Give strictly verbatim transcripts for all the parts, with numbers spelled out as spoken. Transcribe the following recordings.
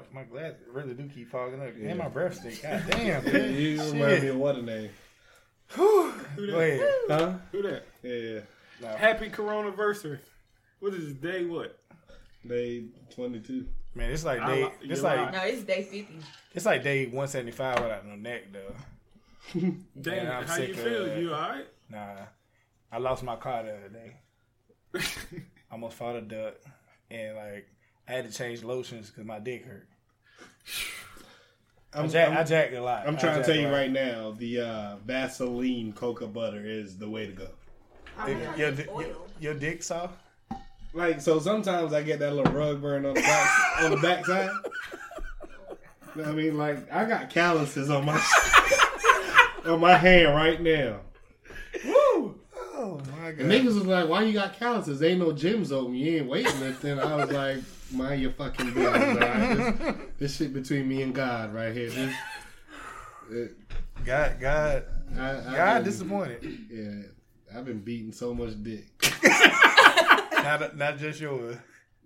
my glasses really do keep fogging up. Yeah. And my breath stink. God damn, man. You remind me of what a name. Whew. Go ahead. Huh? Who that? Yeah. No. Happy Coronaversary. What is this, day what? Day twenty-two. Man, it's like I day. li- It's you're like right. No, it's day fifty. it's like day one seventy five without no neck though. Damn, I'm how sick you of feel? that. You alright? Nah, I lost my car the other day. Almost fought a duck, and like I had to change lotions because my dick hurt. I'm, I, jack, I'm, I jacked a lot. I'm I trying to jacked tell a you lot. right now, the uh, Vaseline cocoa butter is the way to go. If your, di- your, your dick soft? Like, so sometimes I get that little rug burn on the back on the backside. I mean, like, I got calluses on my on my hand right now. Woo! Oh my god! And niggas was like, "Why you got calluses? Ain't no gyms open. You ain't weightlifting." I was like, "Mind your fucking business. All right? this, this shit between me and God right here. This, it, God, God, I, I God been- disappointed. Yeah, I've been beating so much dick. Not, not just yours.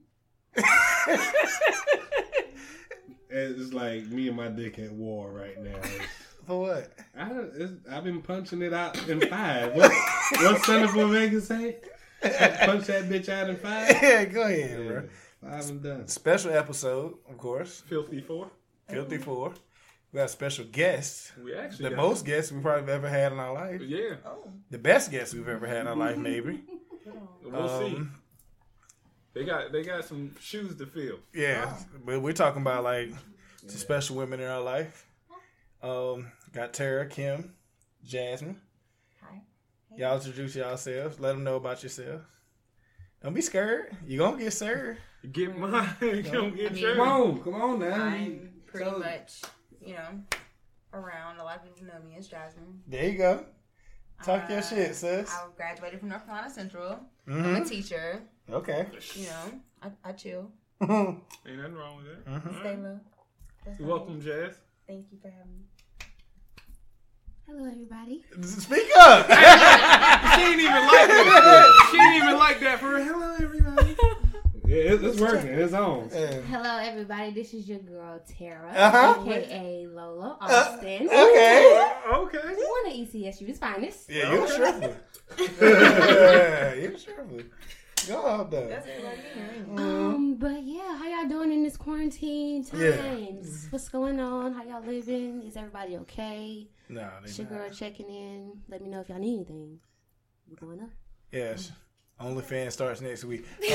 It's like me and my dick at war right now. It's, For what? I, it's, I've been punching it out in five. What, what Senator Vega say? Punch that bitch out in five? Yeah, go ahead, Yeah, bro. five and done. Special episode, of course. Filthy Four. Filthy Four. We got special guests. We actually The got- most guests we probably ever had in our life. Yeah, Oh. The best guests we've ever had in our life, maybe. we'll see. Um, They got they got some shoes to fill. Yeah, but we're talking about like some special women in our life. Um, got Tara, Kim, Jasmine. Hi. Y'all introduce yourselves. Let them know about yourselves. Don't be scared. You gonna get served. Get mine. You don't get I mean- yours. Come on, come on now. I'm pretty So- much, you know, around. A lot of people know me as Jasmine. There you go. Talk your Uh, shit, sis. I graduated from North Carolina Central. I'm Mm-hmm. a teacher. Okay. You know, I, I chill. Ain't nothing wrong with that. Mhm. Stay low. That's You're my welcome, name. Jazz. Thank you for having me. Hello, everybody. Speak up. She ain't even like that. She ain't even like that for real. Hello, everybody. Yeah, it, it's working. It's on. Yeah. Hello, everybody. This is your girl, Tara, Uh-huh. aka Lola Austin. Okay. Okay. One of E C S U's finest. Yeah, you're a stripper. Yeah, you're a stripper. Go out there. That's everybody here. Um, but yeah, how y'all doing in this quarantine Yeah. times? What's going on? How y'all living? Is everybody okay? No, they It's your girl not. checking in. Let me know if y'all need anything. We going up? Yes. OnlyFans starts next week. Um,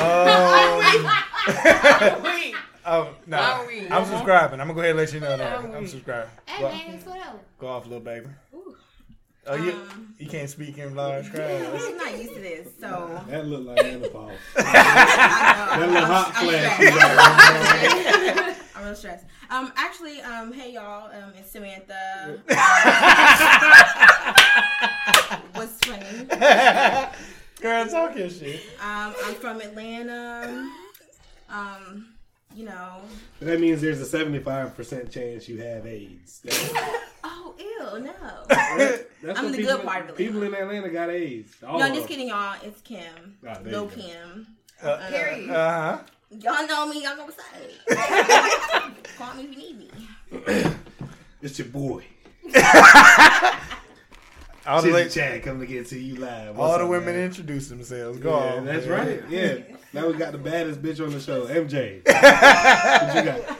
Wait. oh, no. Are we? I'm subscribing. I'm going to go ahead and let you know that. Are I'm we? subscribing. Hey, Go, man, it's whatever. go off, little baby. Ooh. Oh, you, Um, you can't speak in large crowds. I'm not used to this, so. That looked like menopause. I That know. little hot I'm flash. stressed. you got. I'm real stressed. Um, actually, um, hey y'all, um, it's Samantha. What's funny? Girl, talk your shit. Um, I'm from Atlanta. Um, you know. That means there's a seventy-five percent chance you have AIDS. That's, Oh, ew, no. that's I'm what the people, good part of Atlanta. People in Atlanta got AIDS. All No, of I'm them. just kidding, y'all. It's Kim. Ah, there Lil you go. Kim. Uh, Uh, Period. Uh-huh. Y'all know me. Y'all know what's up. Call me if you need me. It's your boy. All the, Chizzy la- Chad coming to get to you live. What's all the up, women man? introduce themselves. Go Yeah, on. that's man. right. Yeah. Now we got the baddest bitch on the show, M J. What you got?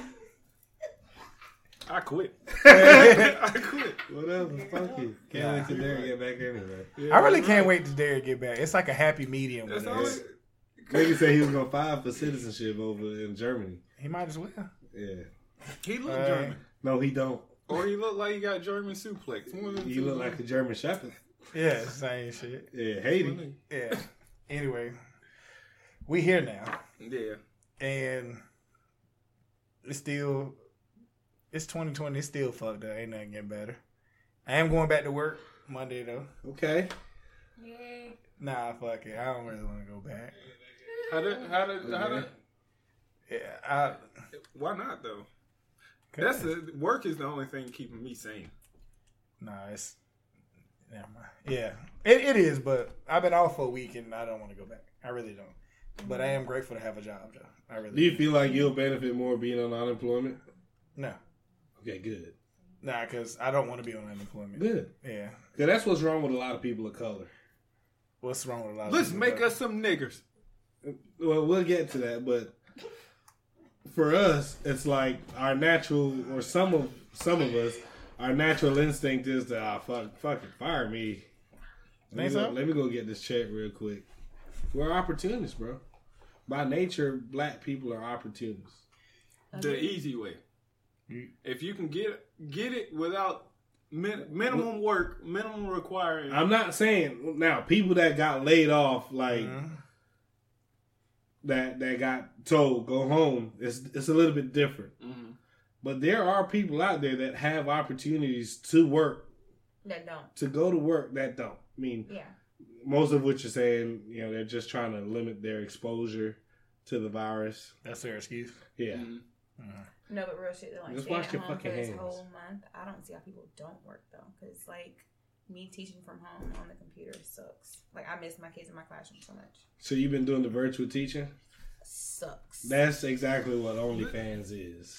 I quit. I quit. Whatever. Fuck you. Can't Nah. wait till Derek get back anyway. Yeah, I really right. can't wait to Derek get back. It's like a happy medium. That's with all us. it- Nigga said he was gonna file for citizenship over in Germany. He might as well. Yeah. He look Uh, German. No, he don't. Or he look like he got German suplex. One of them You two. look like a German Shepherd. Yeah, same shit. Yeah, Haiti. Yeah. Anyway, we here now, Yeah. and it's still it's twenty twenty. It's still fucked up. Ain't nothing getting better. I am going back to work Monday though. Okay. Nah, fuck it. I don't really want to go back. How did how did how did Yeah, I. why not though? That's the work is the only thing keeping me sane. Nah, it's never mind. Yeah, it, it is, but I've been off for a week and I don't want to go back. I really don't. But I am grateful to have a job, though. I really Do you feel like you'll benefit more being on unemployment? No. Okay, good. Nah, because I don't want to be on unemployment. Good. Yeah. Because that's what's wrong with a lot of people of color. What's wrong with a lot of Let's people, make though? us some niggers. Well, we'll get to that, but for us, it's like our natural, or some of some of us, our natural instinct is to, ah, fuck, fucking fire me. Let me, Think go, so? let me go get this check real quick. We're opportunists, bro. By nature, black people are opportunists. The easy way. If you can get get it without min, minimum work, minimum requiring. I'm not saying now people that got laid off, like Mhm. that that got told go home. It's it's a little bit different. Mhm. But there are people out there that have opportunities to work, That don't. to go to work that don't. I mean, Yeah. most of what you're saying, you know, they're just trying to limit their exposure to the virus. That's their excuse. Yeah. Mhm. No, but real shit. Like Just staying wash at your home for fucking this hands. whole month. I don't see how people don't work though, because like me teaching from home on the computer sucks. Like I miss my kids in my classroom so much. So you've been doing the virtual teaching? Sucks. That's exactly what OnlyFans is.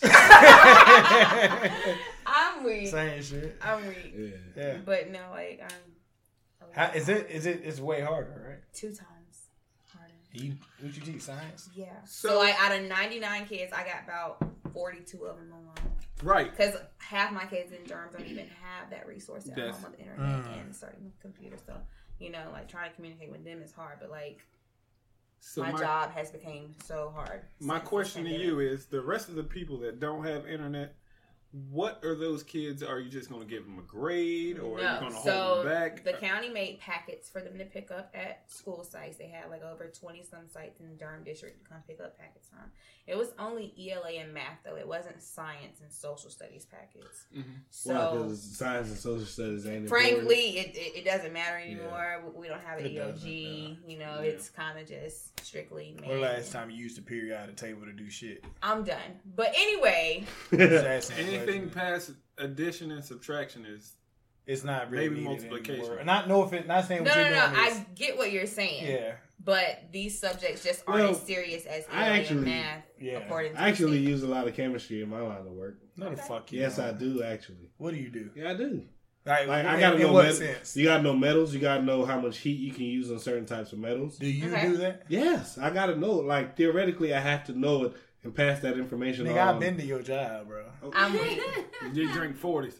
I'm weak. Same shit. I'm weak. Yeah. Yeah. But no, like I'm. How, is it? Is it? It's way harder, right? Two times harder. You what you teach science? Yeah. So- So, like out of ninety-nine kids, I got about forty-two of them online. Right. Because half my kids in germs don't even have that resource at That's- home with the internet Mm. and certain computers. So, you know, like trying to communicate with them is hard. But like So my, my, job has become so hard. my since the question to pandemic. you is: the rest of the people that don't have internet, what are those kids? Are you just going to give them a grade, or are you No, going to so hold them back? the county made packets for them to pick up at school sites. They had like over twenty some sites in the Durham district to come pick up packets from. It was only E L A and math though. It wasn't science and social studies packets. Mhm. So Why? Because science and social studies ain't important. frankly, it, it, it doesn't matter anymore. We- We don't have an It E O doesn't, G. You know, Yeah. it's kind of just strictly When math. last time you used the periodic table to do shit? I'm done. But anyway, Just asking a Anything question. past addition and subtraction is It's not really maybe needed multiplication. anymore. Not no offense. Not saying no, what no, you're no. doing. I get what you're saying. Yeah. But these subjects just aren't Well, as serious as E L A I actually- and math. Yeah. According to I actually the state. use a lot of chemistry in my line of work. No, the Okay. fuck you. Yes, don't. I do actually. What do you do? Yeah, I do. Like, Like I in- gotta in know what met- sense? You gotta know metals. You gotta know how much heat you can use on certain types of metals. Do you Okay. do that? Yes, I gotta know it. Like theoretically, I have to know it and pass that information Nigga, on. I've been to your job, bro. I'm weak. you drink forties.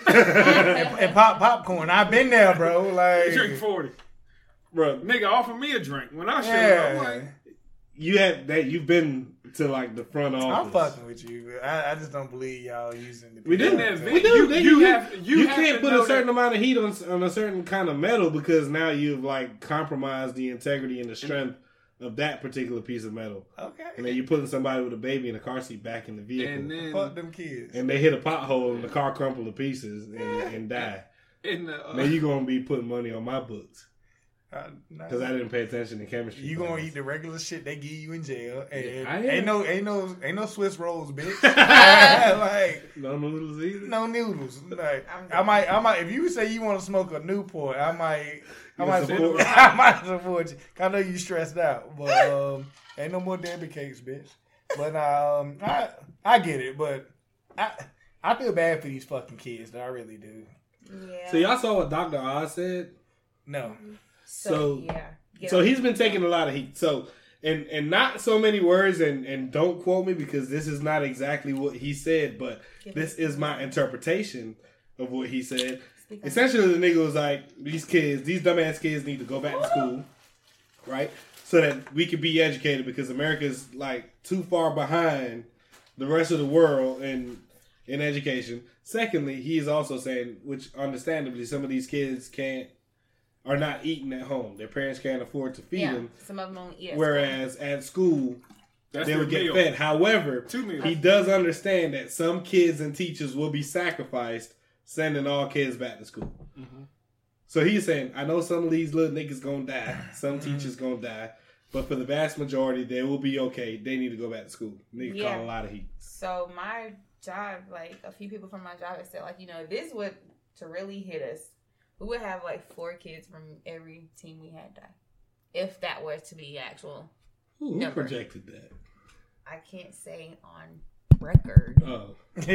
and, and pop popcorn. I've been there, bro. Like, You drink forty. Bro, Nigga, offer me a drink when I show yeah. up. I'm like, you have that. You've been to like the front office. I'm fucking with you. I, I just don't believe y'all using the. We do. In that We do. You- Then you have- you have can't to put know a certain that- amount of heat on on a certain kind of metal because now you've like compromised the integrity and the strength of that particular piece of metal. Okay. And then you're putting somebody with a baby in a car seat back in the vehicle, and and, then Fuck them kids. they hit a pothole and the car crumple to pieces and, and die. in the, uh, Now you're gonna be putting money on my books Uh, nah. because I didn't pay attention to chemistry. You gonna class. eat the regular shit they give you in jail, and Yeah, I ain't am. no, ain't no, ain't no Swiss rolls, bitch. like no noodles either. no noodles. Like I'm I might, I might. If you say you want to smoke a Newport, I might, I You might support- support. I might support you. 'Cause I know you stressed out, but um, ain't no more Debbie cakes, bitch. But um, I, I get it, but I, I feel bad for these fucking kids. Though I really do. Yeah. So y'all saw what Doctor Oz said. No, So, so- yeah. Get So on. he's been taking a lot of heat. So and and not so many words, and and don't quote me because this is not exactly what he said, but this is my interpretation of what he said. Speak on Essentially, the nigga was like, these kids, these dumbass kids need to go back to school, right? So that we could be educated because America's like too far behind the rest of the world in in education. Secondly, he is also saying, which understandably, some of these kids can't are not eating at home. Their parents can't afford to feed yeah. them. Some of them only eat. at Whereas at school, that's they their would get meal. fed. However, Two meals. he does understand that some kids and teachers will be sacrificed sending all kids back to school. Mm-hmm. So he's saying, I know some of these little niggas gonna die, some teachers gonna die, but for the vast majority, they will be okay. They need to go back to school. Nigga Yeah. call a lot of heat. So my job, like a few people from my job have said, like, you know, this would to really hit us. We would have like four kids from every team we had die, if that were to be actual Who, who Number. projected that? I can't say on record. Oh,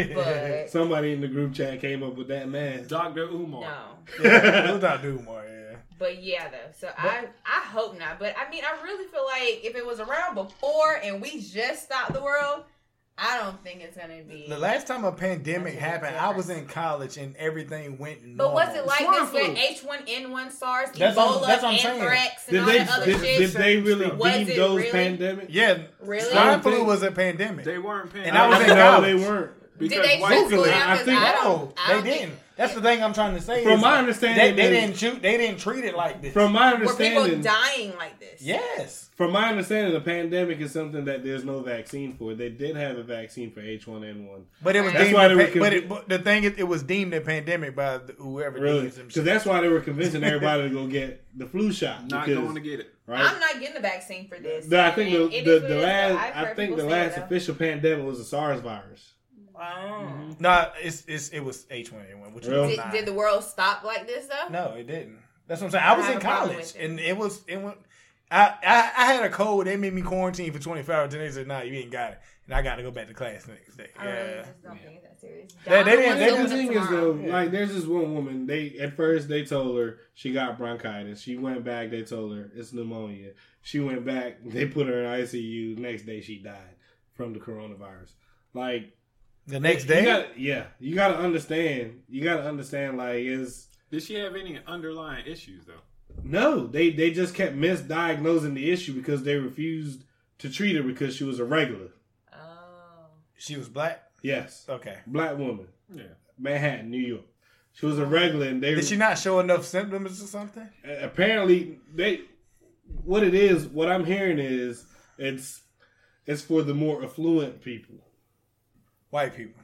But somebody in the group chat came up with that math. Doctor Umar. no. Yeah, it was not do more. Yeah. But yeah, though. So I I hope not. But I mean, I really feel like if it was around before and we just stopped the world, I don't think it's gonna be. The last time a pandemic That's a happened, big I was difference. in college and everything went normal. But was it like Swine this with flu. H one N one, SARS, That's what- Ebola, that's what I'm saying. anthrax, and Did all they that other did, shit? did they really Was deem it those really? pandemic? Yeah, Really? swine flu think- was a pandemic. They weren't paying. And I was in no, college. they weren't. because Did they white just people- slow I down? 'Cause think- I no, don't. I they don't think- didn't. That's the thing I'm trying to say. From is my they, understanding, they they- didn't shoot. They didn't treat it like this. From my Were people understanding, dying like this? yes, from my understanding, the pandemic is something that there's no vaccine for. They did have a vaccine for H one N one. but it was That's deemed. why a they were pa- but, convi- it, but the thing is, it was deemed a pandemic by the, whoever Really? deems them. Because that's why they were convincing everybody to go get the flu shot. Not because, going to get it. right? I'm not getting the vaccine for this. The- I think And the, it the, is what the it is, though. last I've I heard think the people say last it, though. official pandemic was the SARS virus. Oh. Nah, it's, it's it was H one N one, which Really? was Did, not. did the world stop like this though? No, it didn't. That's what I'm saying. I was have in a problem college, with it. and it was it went. I, I I had a cold. They made me quarantine for twenty-four hours. Then they said, "Nah, you ain't got it," and I got to go back to class the next day. I really Yeah, just don't think it's that serious. They- they Donna didn't- wants they to the open thing up is though, tomorrow. like there's this one woman. They at first they told her she got bronchitis. She went back. They told her it's pneumonia. She went back. They put her in I C U. Next day she died from the coronavirus. Like the next you day. gotta- yeah, you got to understand. You got to understand. Like is Did she have any underlying issues though? no, they they just kept misdiagnosing the issue because they refused to treat her because she was a regular. Oh. She was black. Yes, Okay. black woman, Yeah. Manhattan, New York. She was a regular, and they Did she not show enough symptoms or something? apparently they what it is what I'm hearing is it's it's for the more affluent people. White people.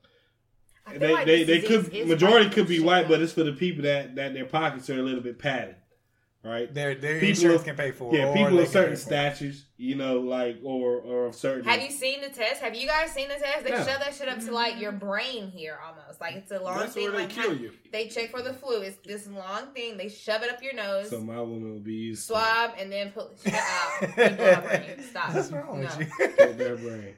I feel They like they, this they disease could is majority white could be people white, shit, but it's for the people that, that their pockets are a little bit padded, right? Their their People insurance of- can pay for it. Yeah, or people they of can certain pay for it. statures, you know, like or or of certain. Have you seen the test? Have you guys seen the test? They No. shove that shit up to like your brain here almost. Like it's a long That's thing. where they like kill how- you. They check for the flu. It's this long thing. They shove it up your nose, So my woman will be used to swab, and then pull the shit out. You blow my brain. Stop. What's wrong No. with you? get their brain.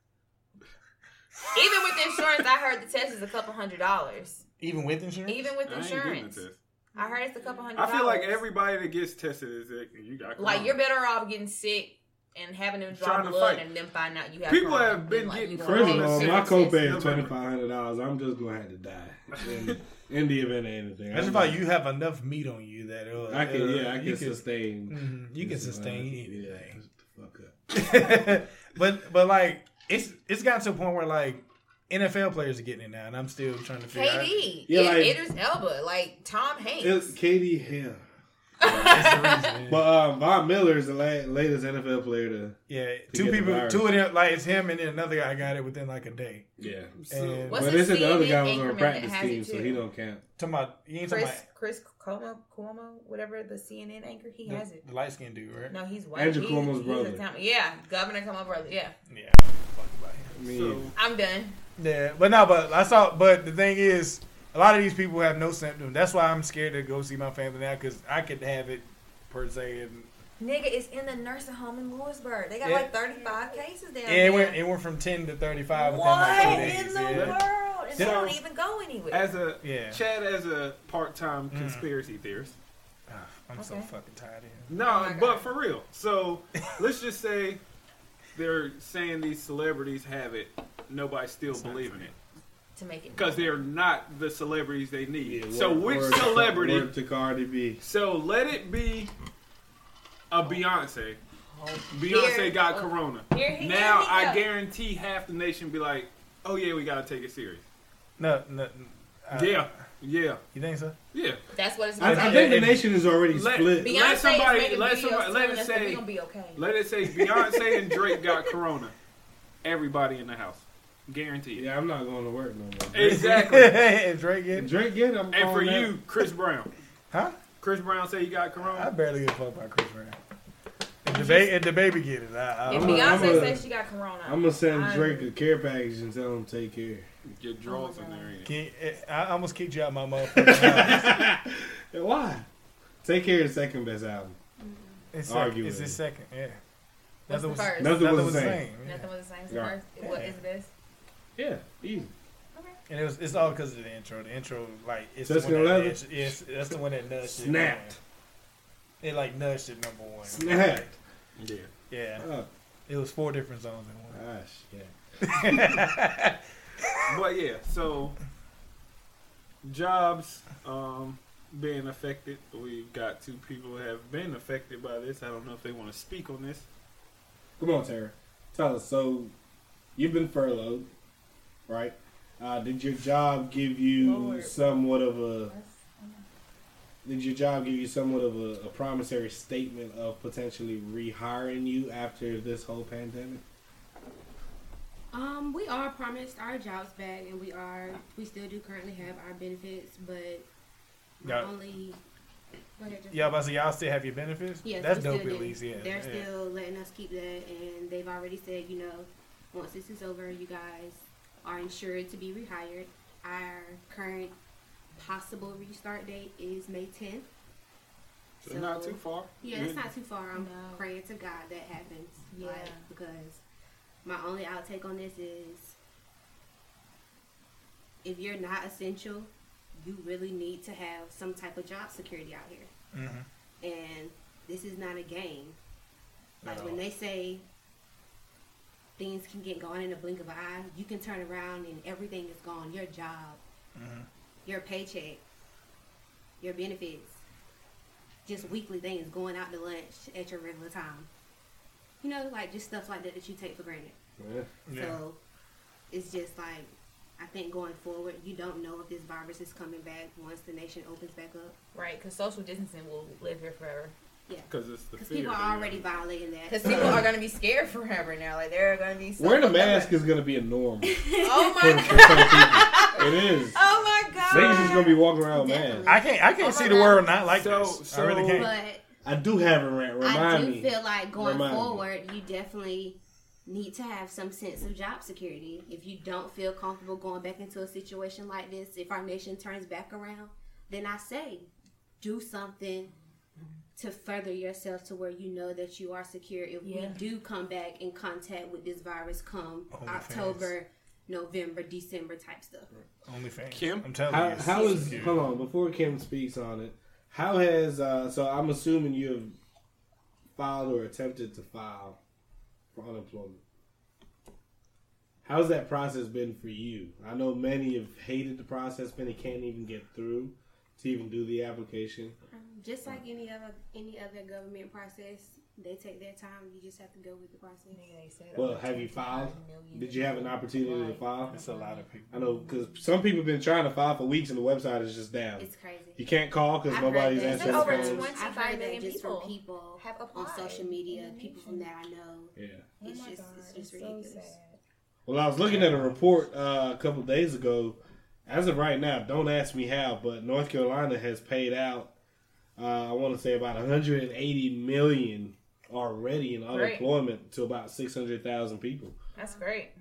Even with insurance, I heard the test is a couple hundred dollars. Even with insurance? Even with I ain't getting the insurance, test. I heard it's a couple hundred. I feel like dollars. everybody that gets tested is that you got Like corona. you're better off getting sick and having them draw Trying to blood fight. and then find out you have. People corona have been than, like, getting you don't First of corona have all, since- my symptoms. copay is November. twenty five hundred dollars. I'm just gonna have to die in, in the event of anything. I just I'm feel like not- you have enough meat on you that uh, I can uh, yeah I you can sustain. Mhm, you can this sustain environment. anything. Yeah, shut the fuck up. but but like it's it's gotten to a point where like N F L players are getting it now, and I'm still trying to figure out. K D, Yeah, yeah, like- Idris Elba, like Tom Hanks. It's Katie Hill. That's the reason. But um, Von Miller is the la- latest N F L player to. yeah, to two get the people, virus. two of them, like it's him and then another guy got it within like a day. Yeah. And What's But the they said the other C N guy N was on a increment practice that has team, it so too? he don't count. talking about you ain't talking Chris about Chris Cuomo, Cuomo, whatever the C N N anchor, he the, has it. the light skinned dude, right? No, he's white. Andrew He's- Cuomo's he's brother. Italian. Yeah, Governor Cuomo brother. Yeah, Yeah, I don't fuck about him. I mean, So, I'm done. Yeah, but no, but I saw. But the thing is, a lot of these people have no symptoms. That's why I'm scared to go see my family now because I could have it per se. And Nigga, it's in the nursing home in Lewisburg. They got Yeah. like thirty-five cases down yeah, there. it went it went from ten to thirty five within What like two days. in the yeah. world? And they So, don't even go anywhere. as a Yeah. Chad, as a part-time Mm. conspiracy theorist. Ah, I'm so Okay. fucking tired of him. No, Oh my but God. for real. So let's just say they're saying these celebrities have it. Nobody's still It's not believing it to make it because they're not the celebrities they need. yeah, so word- which word- celebrity? word to Cardi B. So let it be a Beyonce. Beyonce Here- got oh, corona. here he- Now here he I go. guarantee half the nation be like, "Oh yeah, we gotta take it serious." No, no. Uh, yeah, yeah, You think so? yeah. That's what it's I, going I to think it- the nation is already Let- split. Be- Beyonce let somebody- is making let videos somebody- let telling it us that say- we gonna be okay. Let it say Beyonce and Drake got corona. Everybody in the house, guaranteed. Yeah, I'm not going to work no more. Exactly. Is Drake getting? Drake get him. And for you, Chris Brown. Huh? Chris Brown say he got I corona. barely give a fuck about Chris Brown. If the, ba- if the baby get it, I, I If I'm a- Beyonce I'm a- says she got corona, I'm gonna send I'm- Drake a care package and tell him take care. Get draws in there. ain't it? Can, I almost kicked you out my motherfucking house. Why? Take care of the second best album. It's Argue second, it's with his me. second, yeah. What's Nothing the was, first? Nothing nothing was was the the same. same. Yeah. Nothing was the same as the Yeah. first. What is this? Yeah, easy. And it was, it's all because of the intro. The intro, like, it's Tuscan the one that, eleven? it's, it's, that's the one that nudged Snapped. it. It, like, nudged it number one. Snapped. Yeah. Yeah. Oh, It was four different zones in one. gosh, yeah. But yeah, so jobs um, being affected. We've got two people who have been affected by this. I don't know if they want to speak on this. Come on, Tara. Tell us. So, you've been furloughed, right? Uh, did your job give you Lord. somewhat of a? Did your job give you somewhat of a, a promissory statement of potentially rehiring you after this whole pandemic? Um, we are promised our jobs back, and we are we still do currently have our benefits, but Yeah. only. Go ahead, Jeff. Yeah, but so y'all still have your benefits? Yes, That's we dope still at do. least, yeah. They're yeah. still letting us keep that, and they've already said, you know, once this is over, you guys are insured to be rehired. Our current possible restart date is May tenth. So, not too far. Yeah, it's not too far. I'm No. praying to God that happens. Yeah. Like, because my only outtake on this is if you're not essential, you really need to have some type of job security out here. Mhm. And this is not a game. Like No. when they say things can get gone in a blink of an eye, you can turn around and everything is gone. Your job, Mhm. your paycheck, your benefits, just weekly things, going out to lunch at your regular time. You know, like just stuff like that that you take for granted. Yeah. Yeah. So it's just like, I think going forward, you don't know if this virus is coming back once the nation opens back up. Right, because social distancing will live here forever. Because it's the Because fear. people that are we already have. violating that. Because people are going to be scared forever now. Like, they're going to be so... Wearing a mask is going to be a norm for, Oh, for my some God. people. It is. Oh, my God. Niggas just going to be walking around with Definitely. masks. I can't I can't Oh see my the God. world not like So- this. so- I really can't. But I do have a rant. Remind I do me. feel like going Remind me. forward, you definitely need to have some sense of job security. If you don't feel comfortable going back into a situation like this, if our nation turns back around, then I say do something to further yourself to where you know that you are secure. If Yeah. we do come back in contact with this virus come OnlyFans. October, November, December type stuff. OnlyFans. Kim? I'm telling How, you. how is secure. hold on before Kim speaks on it? How has uh, so I'm assuming you have filed or attempted to file for unemployment. How's that process been for you? I know many have hated the process, many can't even get through to even do the application. Just like any other any other government process, they take their time. You just have to go with the process. Well, have you filed? Did you have an opportunity to file? It's a lot of people. I know because some people have been trying to file for weeks and the website is just down. It's crazy. You can't call because I've heard nobody's that. answering the Over phones. twenty- I've twenty-five heard that million just people from people have on applied social media, in the people nation. from that I know. Yeah. It's Oh my just God, it's just it's so ridiculous. sad. Well, I was looking at a report uh, a couple of days ago. As of right now, don't ask me how, but North Carolina has paid out, uh, I want to say about one hundred eighty million already in Great. unemployment to about six hundred thousand people. That's great.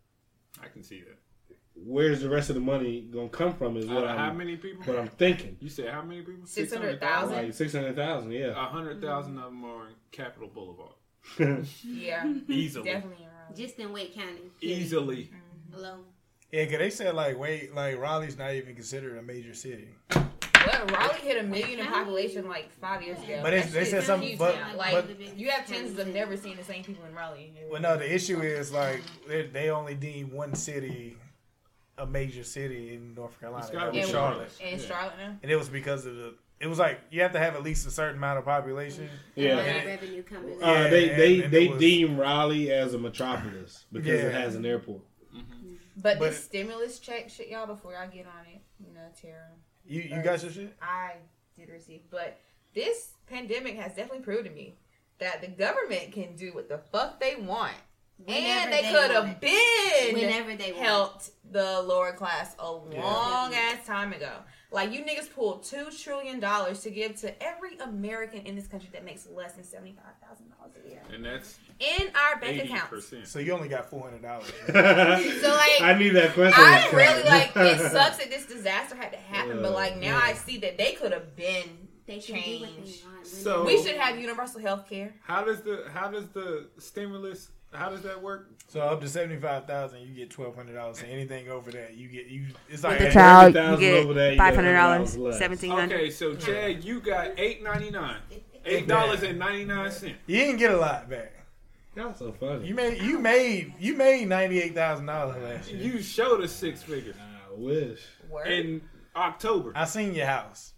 I can see that. Where's the rest of the money going to come from is Out what of how I'm, many people? what I'm thinking. You said how many people? six hundred thousand? Like six hundred thousand, yeah. A hundred thousand of them are in Capitol Boulevard. Yeah. Easily. Definitely around. Just in Wake County. Easily. Alone. Yeah, because they said, like, wait, like, Raleigh's not even considered a major city. Well, Raleigh hit a million in population like five years ago. But they- That they shit said is something- huge but- now. Like, but- you have chances of never seeing the same people in Raleigh. Well, no, the issue is, like, they, they only deem one city a major city in North Carolina. It's gotta That be was in, Charlotte. in Yeah. Charlotte now? And it was because of the, it was like, you have to have at least a certain amount of population. Yeah. And revenue coming in. Uh, Yeah, they and- they, and they it was- deem Raleigh as a metropolis because it Yeah. has an airport. But, But this it- stimulus check shit, y'all, before I get on it, you know, Tara, You you got your shit? I did receive. But this pandemic has definitely proved to me that the government can do what the fuck they want. Whenever and they, they could want have it. been Whenever they want. helped the lower class a Yeah. long ass time ago. Like, you niggas pulled two trillion dollars to give to every American in this country that makes less than seventy-five thousand dollars a year And that's in our bank eighty accounts. percent. So you only got four hundred dollars. So, like, I knew that question. I was really coming. like, it sucks that this disaster had to happen, Yeah, but like now yeah. I see that they could have been They can do what they change. want. When So- they're- We should have universal health care. How does the how does the stimulus how does that work? So up to seventy five thousand, you get twelve hundred dollars. And anything over that, you get you. It's like With the hey, child, you thousand over there, get you five get hundred one hundred dollars dollars, less. seventeen hundred. Okay, so Chad, you got eight ninety nine, eight dollars and ninety nine cents. you didn't get a lot back. Y'all so funny. You made you made you made ninety eight thousand dollars last year. You showed us six figures I wish. Word. in October. I seen your house.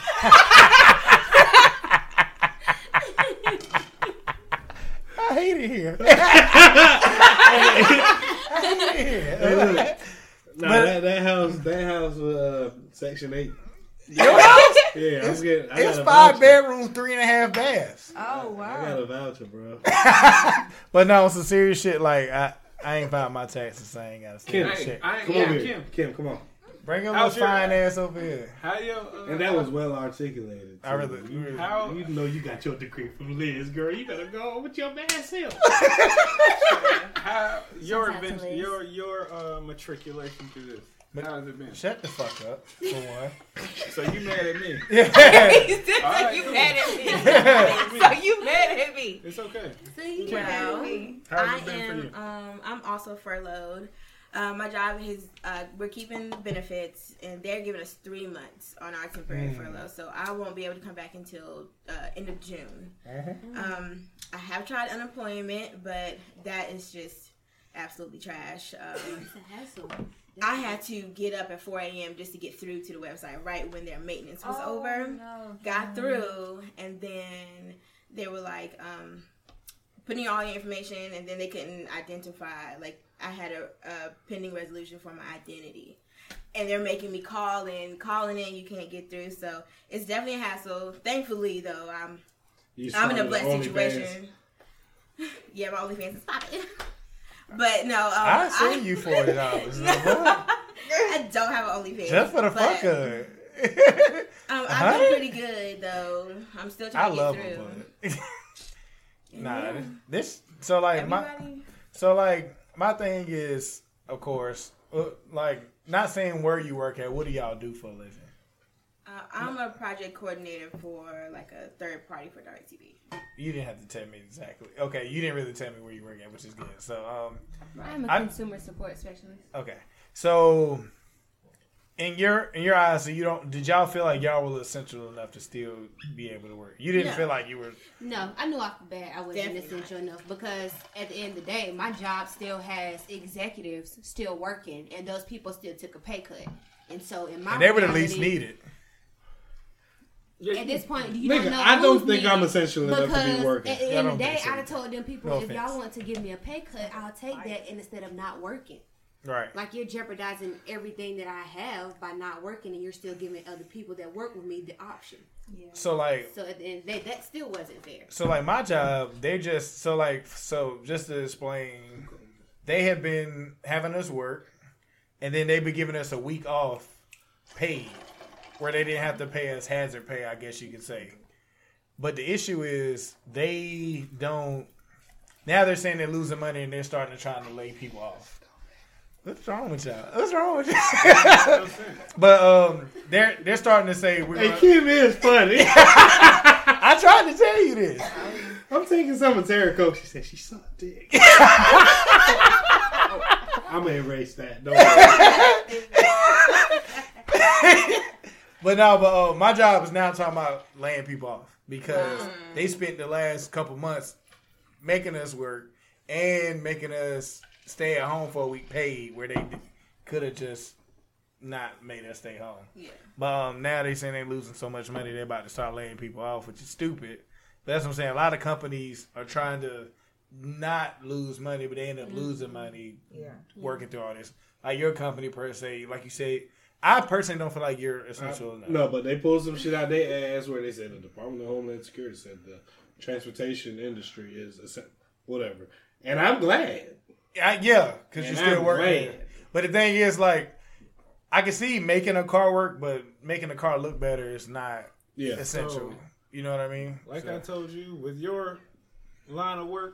I hate it here. I hate it here. Hey, look. Nah, But- that, that house, that house was uh, Section eight. Your house? Yeah, I'm getting. I It's got a five voucher. bedrooms, three and a half baths. Oh I got a voucher, bro. But no, some serious shit. Like I, I ain't filed my taxes, so I ain't got to see Kim, that Hey, shit. I ain't, Come yeah, over Kim. here, Kim. Come on. Bring your How's little your- fine ass over here. How you? Uh, And that was well articulated. I really, too. really how You know you got your degree from Liz, girl. You better go on with your bad self. how your Shout out to adventure, Liz. your your uh, matriculation through this. How has it been? shut the fuck up for one. So you mad at me? Yeah. You said All right, you cool. mad at me. So you mad at me. It's okay. See, Well, How's I it been for you? am. Um, I'm also furloughed. Um, my job is uh, we're keeping benefits, and they're giving us three months on our temporary Mm. furlough. So I won't be able to come back until uh, end of June. Mm-hmm. Um, I have tried unemployment, but that is just absolutely trash. Um, It's a hassle. I had to get up at four a.m. just to get through to the website right when their maintenance was Oh, over. no. Got through, and then they were like um, putting all your information, and then they couldn't identify. Like I had a, a pending resolution for my identity, and they're making me call in, calling in. You can't get through, so it's definitely a hassle. Thankfully, though, I'm You I'm in a started blessed OnlyFans. situation. Yeah, my OnlyFans is popping. But no, um, I I, seen you forty dollars. I don't have an OnlyFans. Just for the but, fuck of it. Um, Uh-huh. I've been pretty good though. I'm still I trying to get love through. them, but nah, this so like my Everybody, so like my thing is, of course, uh, like not saying where you work at. What do y'all do for a living? uh, I'm a project coordinator for like a third party for Direct T V. You didn't have to tell me exactly. Okay, you didn't really tell me where you work at, which is good. So um, I'm a I- consumer support specialist. okay, so. In your in your eyes, so you don't did y'all feel like y'all were essential enough to still be able to work? You didn't No. feel like you were. No, I knew off the bat I wasn't Definitely essential enough because at the end of the day, my job still has executives still working, and those people still took a pay cut. And so in my And they were the least reality, needed. Yeah, At this point, you Nigga, don't know. I don't who's think I'm needed. essential enough to Because be working. at the Y'all end don't of the day, think so. I'd have told them people, No if y'all offense. want to give me a pay cut, I'll take that instead of not working. Right. Like, you're jeopardizing everything that I have by not working, and you're still giving other people that work with me the option. So like So at the end of the day, that still wasn't fair. so like my job, they just so like so just to explain, they have been having us work, and then they've been giving us a week off paid, where they didn't have to pay us hazard pay, I guess you could say. But the issue is they don't. Now they're saying they're losing money and they're starting to try to lay people off. What's wrong with y'all? What's wrong with y'all? But um, they're they're starting to say we're. Hey, Gonna, Kim is funny. I tried to tell you this. I'm taking some of Tara Coke. She said she sucked dick. I'm gonna erase that. Don't worry. But no, but uh, my job is now talking about laying people off because they spent the last couple months making us work and making us stay at home for a week paid, where they could have just not made us stay home. Yeah. But um, now they saying they're losing so much money, they're about to start laying people off, which is stupid. But that's what I'm saying. A lot of companies are trying to not lose money, but they end up losing money Yeah. working through all this. Like your company per se, like you said, I personally don't feel like you're essential enough. No, but they pulled some shit out their ass where they said the Department of Homeland Security said the transportation industry is essen- whatever. And I'm glad. I, yeah, because you're And still I'm working. glad. there. But the thing is, like, I can see making a car work, but making a car look better is not Yeah. essential. So- you know what I mean? Like So- I told you, with your line of work,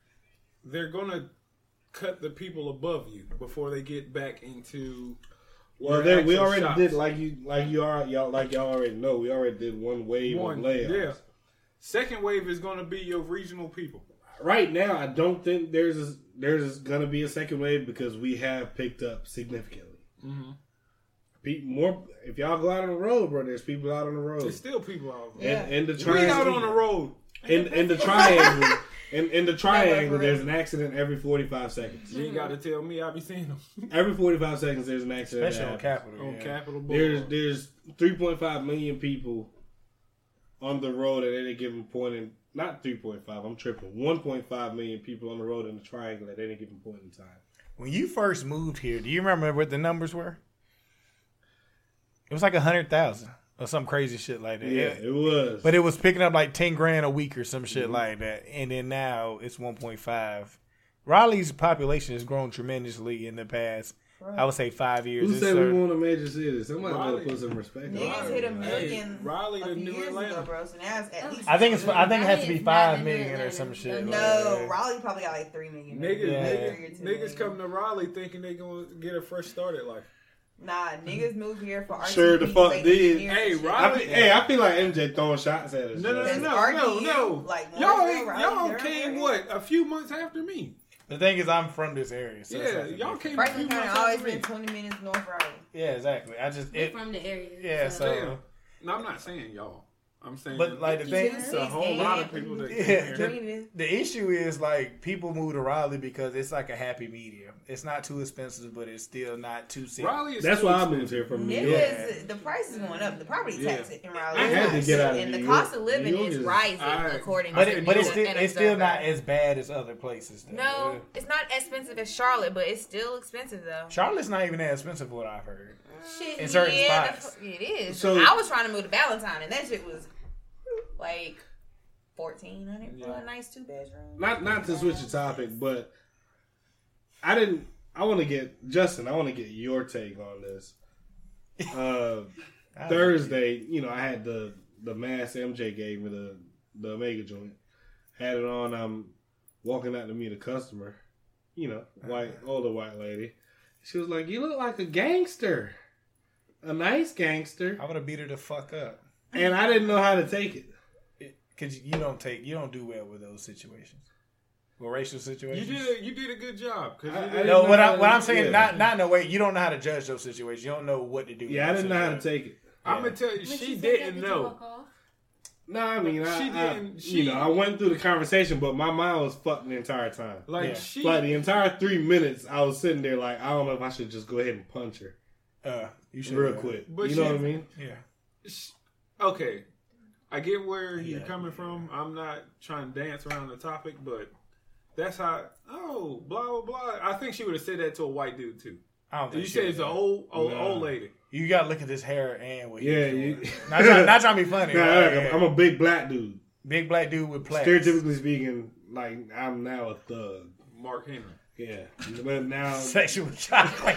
they're gonna cut the people above you before they get back into Well, Your then we actual already shops. did like you like you are y'all like y'all already know. We already did one wave One, of layoffs. yeah. Second wave is going to be your regional people. Right now, I don't think there's a, there's gonna be a second wave because we have picked up significantly. Mm-hmm. Pe- more if y'all go out on the road, bro. There's people out on the road. There's still people out And, there. and the We triangle out on the road. in in the triangle in, in the triangle. for There's real. an accident every forty-five seconds. You ain't got to tell me. I be seeing them Every forty-five seconds, there's an accident. Especially on that happens. Capitol. on yeah. Capitol There's Boulevard. there's three point five million people on the road at any given point in not three point five, I'm tripping. one point five million people on the road in the triangle at any given point in time. When you first moved here, do you remember what the numbers were? It was like a hundred thousand or some crazy shit like that. Yeah, It- it was. but it was picking up like ten grand a week or some shit Mm-hmm. like that, and then now it's one point five. Raleigh's population has grown tremendously in the past, I would say, five years. Who It's said cer- we want a major city? Somebody Raleigh. better put some respect on Niggas it. hit a Hey, million Raleigh a to few New years Atlanta. ago, bro. So now it's at least. I think it's. I think it has to be Raleigh is five not million in or Atlanta. some shit. No, like that. Raleigh probably got like three million. Niggas, Yeah. niggas, Three or two niggas million. come to Raleigh thinking they gonna get a fresh start at life. Nah, niggas move here for R T P. Sure the fuck like did. engineers Hey, and shit. Raleigh- I feel, hey, I feel like M J throwing shots at us. No, no, bro. no, no, R D no, U, no. like, y'all Mooresville, ain't, Raleigh, y'all they're came right. what a few months after me. The thing is, I'm from this area, so it's Yeah, like a y'all different- came- Franklin County months always after me. been twenty minutes north Raleigh. Yeah, exactly. I just We're it. from the area. Yeah, so. Damn. No, I'm not saying y'all. I'm saying, But like the thing, it's a whole lot of people that came Yeah. here. Dreaming. the issue is like people move to Raleigh because it's like a happy medium. It's not too expensive, but it's still not too sick. Raleigh is That's still why I moved expensive. here from New Niggas, York. the price is going up. The property Yeah. tax in Raleigh. I is had to high. get out of And New the York. cost of living New York is is- rising Alright. according But to it, but it's New still York it's still and not stuff. as bad as other places. Though. No, it's not as expensive as Charlotte, but it's still expensive though. Charlotte's not even that expensive. What I've heard. Shit, In certain yeah, spots. the- it is. So- I was trying to move to Valentine, and that shit was like fourteen hundred for Yeah. a nice two bedroom. Not not to switch the topic, but I didn't. I want to get Justin. I want to get your take on this. Uh, Thursday, you know, I had the the mask M J gave me the the Omega joint. Had it on. I'm walking out to meet a customer. You know, white older white lady. She was like, "You look like a gangster, a nice gangster," I would have beat her the fuck up. and I didn't know how to take it. Cause you don't take, you don't do well with those situations, with racial You situations. did a, you did a good job. 'cause I- you I did- didn't No, know what how I what to- I'm saying, yeah. not not in a way. You don't know how to judge those situations. You don't know what to do. Yeah, I in didn't those know how to situations. take it. I'm gonna tell you, When she said that, didn't did you know. walk off? No, I mean, I, She I- didn't- you she- know, I went through the conversation, but my mind was fucked the entire time. Like Yeah. she, Like the entire three minutes, I was sitting there like, I don't know if I should just go ahead and punch her Uh, you should real quick. But you know she- what I mean? Yeah, she- okay. I get where you're Yeah. coming from. I'm not trying to dance around the topic, but that's how. Oh, blah blah blah. I think she would have said that to a white dude too. I don't think You she say would it's an have. old old Nah. old lady. You gotta look at this hair and what. he Yeah, was you, doing. not, trying, not trying to be funny. Nah, right? like, I'm, I'm a big black dude. Big black dude with plaits. Stereotypically speaking, like I'm now a thug. Mark Henry. Yeah, but now. Sexual chocolate.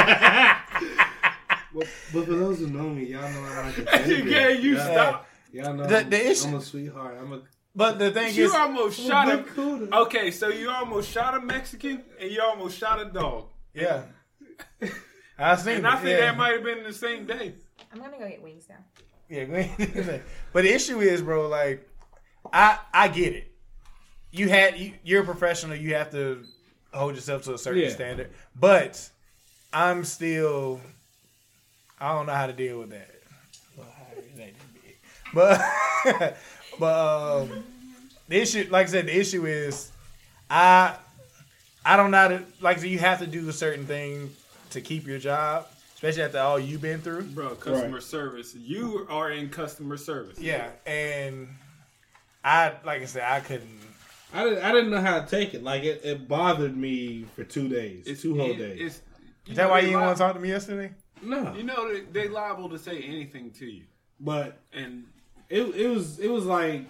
But, but for those who know me, y'all know I'm like a teddy bear. Okay, you y'all, stop. Y'all know The- I'm, the issue- I'm a sweetheart. I'm a. But the thing You is, almost I'm shot a a. big cooter. Okay, so you almost shot a Mexican and you almost shot a dog. yeah, I seen. And I it, think yeah. that might have been the same day. I'm gonna go get wings now. Yeah, go ahead. But the issue is, bro, like, I I get it. You had you, you're a professional. You have to hold yourself to a certain Yeah. standard. But I'm still, I don't know how to deal with that. Well, it ain't that big. But but um, the issue, like I said, the issue is, I I don't know how to, like I said, you have to do a certain thing to keep your job, especially after all you've been through. Bro, customer Right. service. You are in customer service. Yeah, and I, like I said, I couldn't. I didn't, I didn't know how to take it. Like it, it bothered me for two days, It's two whole it- days. It's, Is that know why they you didn't li- want to talk to me yesterday? no, You know they, they liable to say anything to you, but and it it was it was like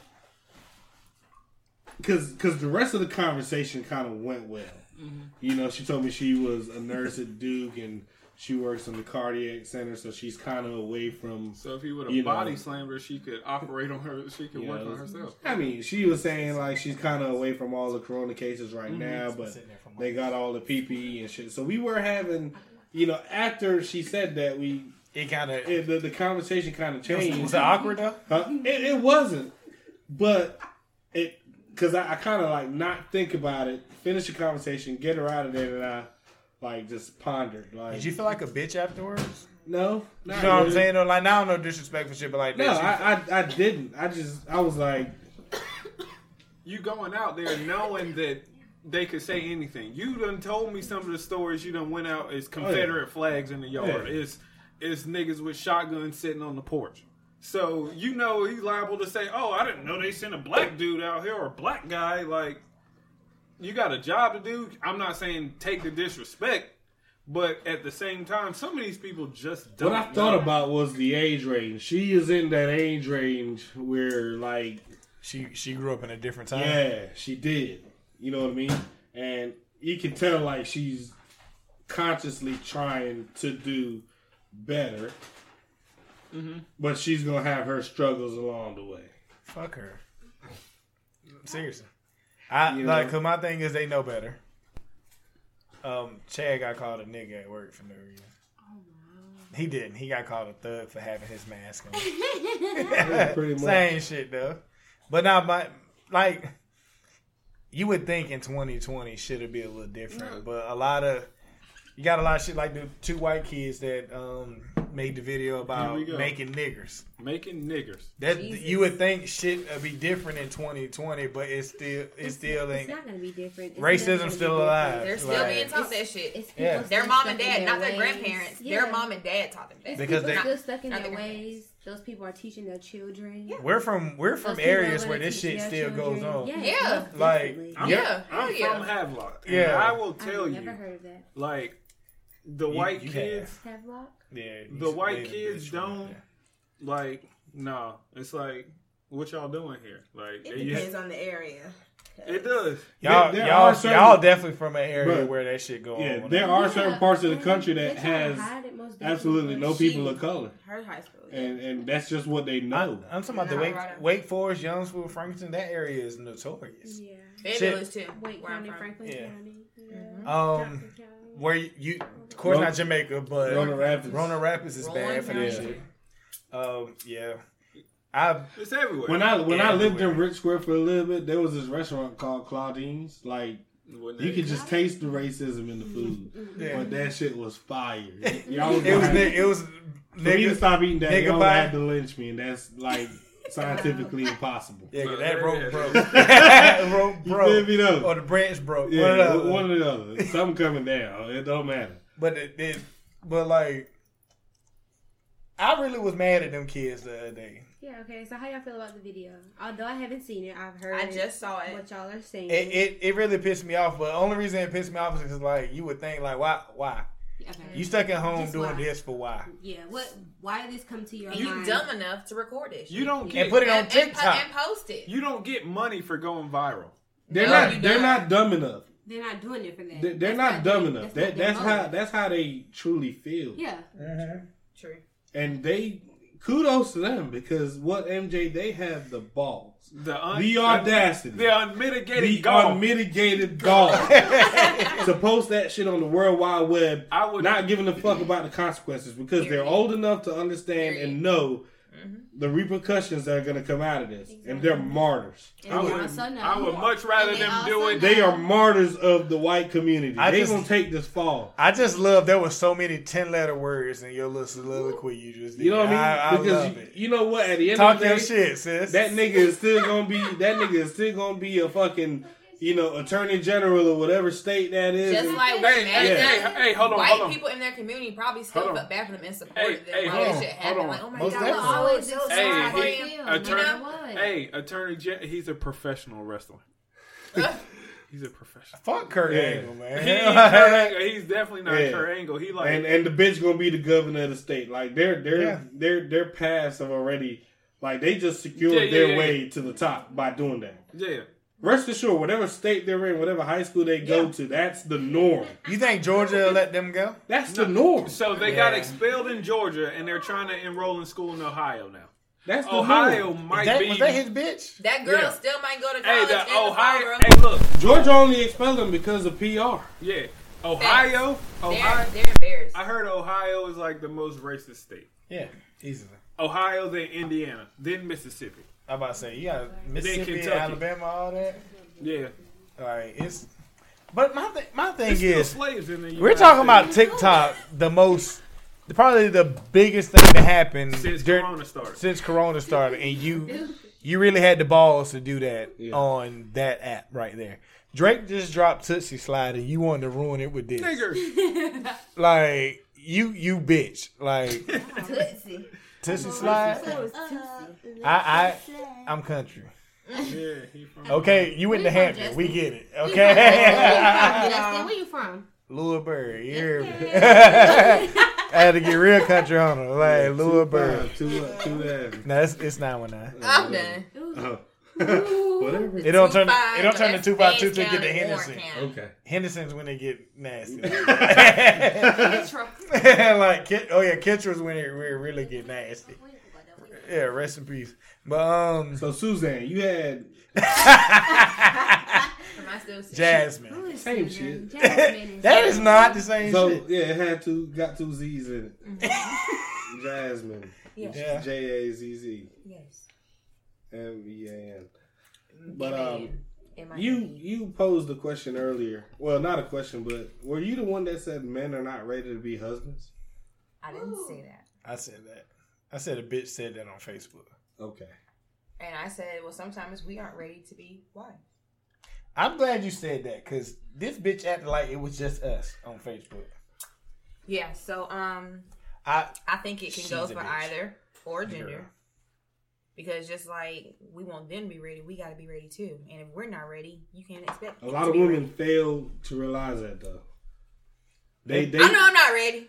because because the rest of the conversation kind of went well. Mm-hmm. You know, she told me she was a nurse at Duke and she works in the cardiac center, so she's kind of away from. so if he would have You know. body slammed her, she could operate on her. She could you work know, on herself. I mean, she was saying like she's kind of away from all the corona cases right Mm-hmm. now, but they got all the P P E and shit. So we were having you know, after she said that, we It kind of the, the conversation kind of changed. was it awkward though? Huh? It, it wasn't, but it because I, I kind of like not think about it, finish the conversation, get her out of there, and I like just pondered. Like, Did you feel like a bitch afterwards? no, You not know what I'm really. saying? Though, like, now, no disrespectful shit, but like, No, that shit- I, I I didn't. I just I was like, You going out there knowing that they could say anything. You done told me some of the stories you done went out as Confederate Oh, yeah. flags in the yard. Yeah. It's it's niggas with shotguns sitting on the porch. So you know he's liable to say, "Oh, I didn't know they sent a black dude out here or a black guy." Like, you got a job to do. I'm not saying take the disrespect, but at the same time, some of these people just don't. what I thought know. about was the age range. She is in that age range where like, she she grew up in a different time. yeah, she did. You know what I mean? And you can tell like she's consciously trying to do better. Mm-hmm. But she's gonna have her struggles along the way. Fuck her. Seriously, I You like. know? Cause my thing is they know better. Um, Chad got called a nigga at work for no reason. He didn't. He got called a thug for having his mask on. Yeah, pretty much. Same shit though. But now, my like, you would think in twenty twenty should it be a little different, but a lot of you got a lot of shit like the two white kids that um made the video about Here we go. making niggers. Making niggers. That Jesus. you would think shit would be different in twenty twenty, but it's still it still It's ain't. not gonna be different. It's Racism's never gonna be still different. alive. They're still Like- being taught that shit. It's people Yeah. Their still mom and stuck in dad, their not their ways. grandparents. Yeah. Their mom and dad taught them that. It's Because people they- still stuck in Not their their ways. Those people are teaching their children. Yeah. We're from we're from Those people areas are where gonna this teach shit their still goes children. on. Yeah, Yeah. most Like, definitely. I'm, Yeah, I'm hell yeah. from Havelock. And Yeah. I will tell I've you, never heard of that. like, the You- white you kids, Havelock? Yeah, you The should white live in kids bitch right don't- there. like, no. It's like, what y'all doing here? Like, It you- depends on the area. it does. Y'all, There- there y'all, are certain- y'all definitely from an area But- where that shit go Yeah, on. there are Yeah, certain parts of the they- country they that try to has hide it most absolutely no definitely. people of color, Her high school. and and that's just what they I, know. I'm talking about the No, Wake, right. Wake Forest, Youngsville, Franklin. That area is notorious. Yeah. They Shit. lose too. Wake Where I'm County, from. Franklin Yeah. County. Yeah. Um, Johnson County. where you, you of course Ron- not Jamaica, but Rona Rapids. Rona Rapids is Rolling bad for that County. shit. Um, yeah, I It's everywhere. When I when I lived in Everywhere. Rich Square for a little bit, there was this restaurant called Claudine's. Like When you they- could just taste the racism in the food, yeah. but that shit was fire. Y'all was It was gonna ni- have- it was for me to niggas. stop eating that. nigga Y'all pie. had to lynch me, and that's like scientifically impossible. Yeah, 'cause But that there rope it broke. is. rope You feel broke. me though? Or the branch broke. Yeah, One of the one other. or the other. Something coming down. It don't matter. But it, it, but like, I really was mad at them kids the other day. Yeah, okay. So how y'all feel about the video? Although I haven't seen it, I've heard I just saw it. what y'all are saying. It, it it really pissed me off. But the only reason it pissed me off is because like you would think like why why okay. you stuck at home Just doing why? this for why Yeah, what? Why did this come to your And you mind? dumb enough to record it. You don't and get put it on and, and, po- TikTok. and post it. you don't get money for going viral. They're No, not. you They're don't. not dumb enough. They're not doing it for that. They- They're That's not dumb doing- enough. not That their that's how motive. that's how they truly feel. Yeah. True. And they kudos to them because what M J they have the balls, The, un- the audacity, the unmitigated the gall. unmitigated gall to post that shit on the World Wide Web, I would not giving a fuck about the consequences because they're Period. old enough to understand Period. and know the repercussions that are going to come out of this, and they're martyrs. And I they would, also know. I would much rather And they them do also it. know- They are martyrs of the white community. I They just- gonna take this fall. I just love there was so many ten letter words in your little soliloquy you just did. You know what I mean? I, I because love you, it. you know what? At the end Talk of the your day, shit, sis. that nigga is still gonna be that nigga is still gonna be a fucking, you know, attorney general or whatever state that is. Just And- like Hey, man, hey, that- hey, hey, hold on, white hold on. people in their community probably still Hold on. felt bad for them and supported Hey, them hey, while hold that on, shit hold happened. on. Like, oh my Most god, definitely. I'm always so Hey, sorry for he- you. attorney- You know? What? Hey, attorney, gen- he's a professional wrestler. He's a professional. Fuck Kurt Yeah. Angle, He, man. Kurt Angle, he's definitely not Yeah. Kurt Angle. He like and and the bitch gonna be the governor of the state. Like their their Yeah. their their paths have already like they just secured Yeah, yeah, their yeah, way yeah. to the top by doing that. yeah. Rest assured, whatever state they're in, whatever high school they go Yeah. to, that's the norm. You think Georgia will let them go? That's the norm. So they got Yeah. expelled in Georgia, and they're trying to enroll in school in Ohio now. That's the Ohio norm. might That, be. was that his bitch? That girl Yeah. still might go to Hey, college. the and the Ohio. program. Hey, look. Georgia only expelled them because of P R. Yeah, Ohio, They're, Ohio. they're embarrassed. I heard Ohio is like the most racist state. Yeah, easily. Ohio, then Indiana, then Mississippi. I'm about to say, you got Mississippi, Kentucky. Alabama, all that. Yeah, Like it's, but my th- my thing there's still is, slaves in the we're United talking about States. TikTok, the most, probably the biggest thing that happened since during- Corona started. since Corona started, and you you really had the balls to do that Yeah. on that app right there. Drake just dropped Tootsie Slide, and you wanted to ruin it with this. Niggers. Like you you bitch. Like Tootsie. Tootsie Slide. That was Tootsie. I I I'm country. Yeah, he from Okay, you in the Where you Hampton. from, We Justin? get it. Where Okay. Justin, where you from? Louisburg, you hear me? I had to get real country on her. Like Louisburg. Two, uh, two, uh, No, it's, it's nine one nine. I'm done. oh. Whatever. It don't turn. Two five, It don't turn to that's two by two Bates to get to County, Henderson. Warren County. Okay. Henderson's when they get nasty. Intro. Like, Kit- oh yeah, Kitcher's when it re- really get nasty. Yeah, rest in peace. But um, So Suzanne, you had Am I still sick? Jasmine. Who is Same Susan? shit. Jasmine and That is not the same so shit. yeah, it had two got two Z's in it. Jasmine. Yes. Yeah. J A Z Z Yes. M E A N. But um, M I N. you you posed a question earlier. Well, not a question, but were you the one that said men are not ready to be husbands? I didn't say that. I said that. I said a bitch said that on Facebook. Okay. And I said, well, sometimes we aren't ready to be wives. I'm glad you said that because this bitch acted like it was just us on Facebook. Yeah, so um, I I think it can She's go a for bitch. either or gender. Girl. Because just like we want them to be ready, we got to be ready too. And if we're not ready, you can't expect A them lot to of be women ready. fail to realize that though. They they I know I'm not ready.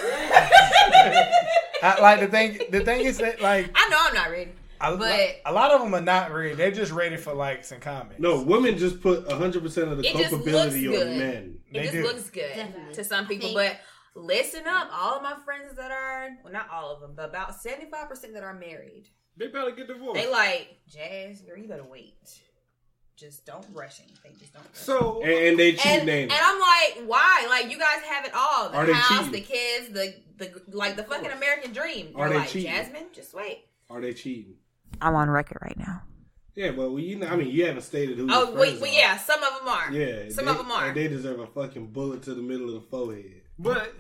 I, like the thing. The thing is that like I know I'm not ready. a, But- a lot of them are not ready. They're just ready for likes and comments. no women just put a hundred percent of the It just culpability looks on good. men. It They just do. looks good Definitely. to some people. I think- But listen up, all of my friends that are, well, not all of them, but about seventy-five percent that are married, They better get divorced. they like, Jazz, girl, you better wait. Just don't rush anything. Just don't rush so And, and they cheat and, names. and I'm like, why? Like, you guys have it all. The Are they house, cheating? the kids, the, the like the fucking American dream. Are You're they like, cheating? Jasmine, just wait. Are they cheating? I'm on record right now. Yeah, but well, you know, I mean, you haven't stated who. Oh, your wait, friends well, are. yeah, some of them are. Yeah, Some they, of them are. And they deserve a fucking bullet to the middle of the forehead. but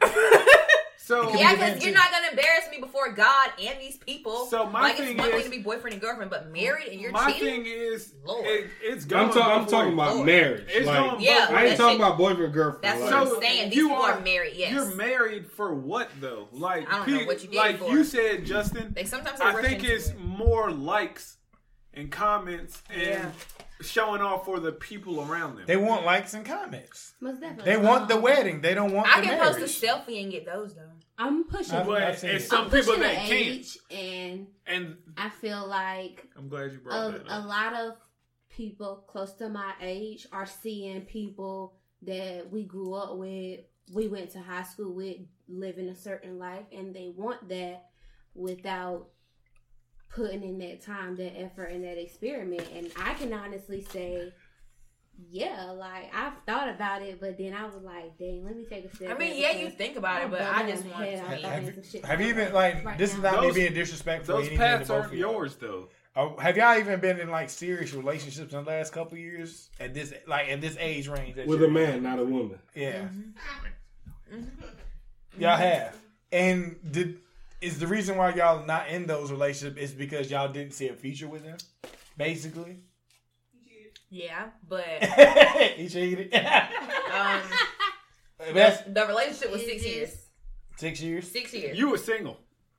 so Yeah, be because men, you're too. not gonna embarrass me before God and these people. So my like thing it's one is- thing to be boyfriend and girlfriend, but married and you're my cheating. thing is, Lord. it, it's going. I'm, ta- I'm both talking ways. about Lord. marriage. It's like, going Yeah, both well, I ways. ain't that talking shit- about boyfriend girlfriend. That's like, what So I'm saying. These you people are- are married. Yes, You're married for what though? Like I don't know pe- what you did like for. you said, Justin. they sometimes they I rush think into it's it. more likes and comments and Yeah. showing off for the people around them. They want likes and comments. Most definitely. They want the Um, wedding. They don't want I the can marriage. post a selfie and get those though. I'm pushing. I've- but I've seen it's it. some I'm people pushing that the can't. age, and And I feel like I'm glad you brought a, that a up. lot of people close to my age are seeing people that we grew up with, we went to high school with, living a certain life, and they want that without putting in that time, that effort, and that experiment. And I can honestly say, yeah, like I've thought about it, but then I was like, dang, let me take a step I mean, back yeah, you because think about it, I'm but I bubbling just want head to. out Have, there have, and some shit have you like even that like right this is now. not me Those- being disrespectful? Those any paths man to both aren't of y'all. yours though. Oh, have y'all even been in like serious relationships in the last couple of years at this like at this age range? That with you're a in? man, not a woman. Yeah, Mm-hmm. y'all have. And did is the reason why y'all not in those relationships is because y'all didn't see a future with them, basically. Yeah, but he cheated. um, That's the, the relationship was It six is- years. six years. Six years. You were single.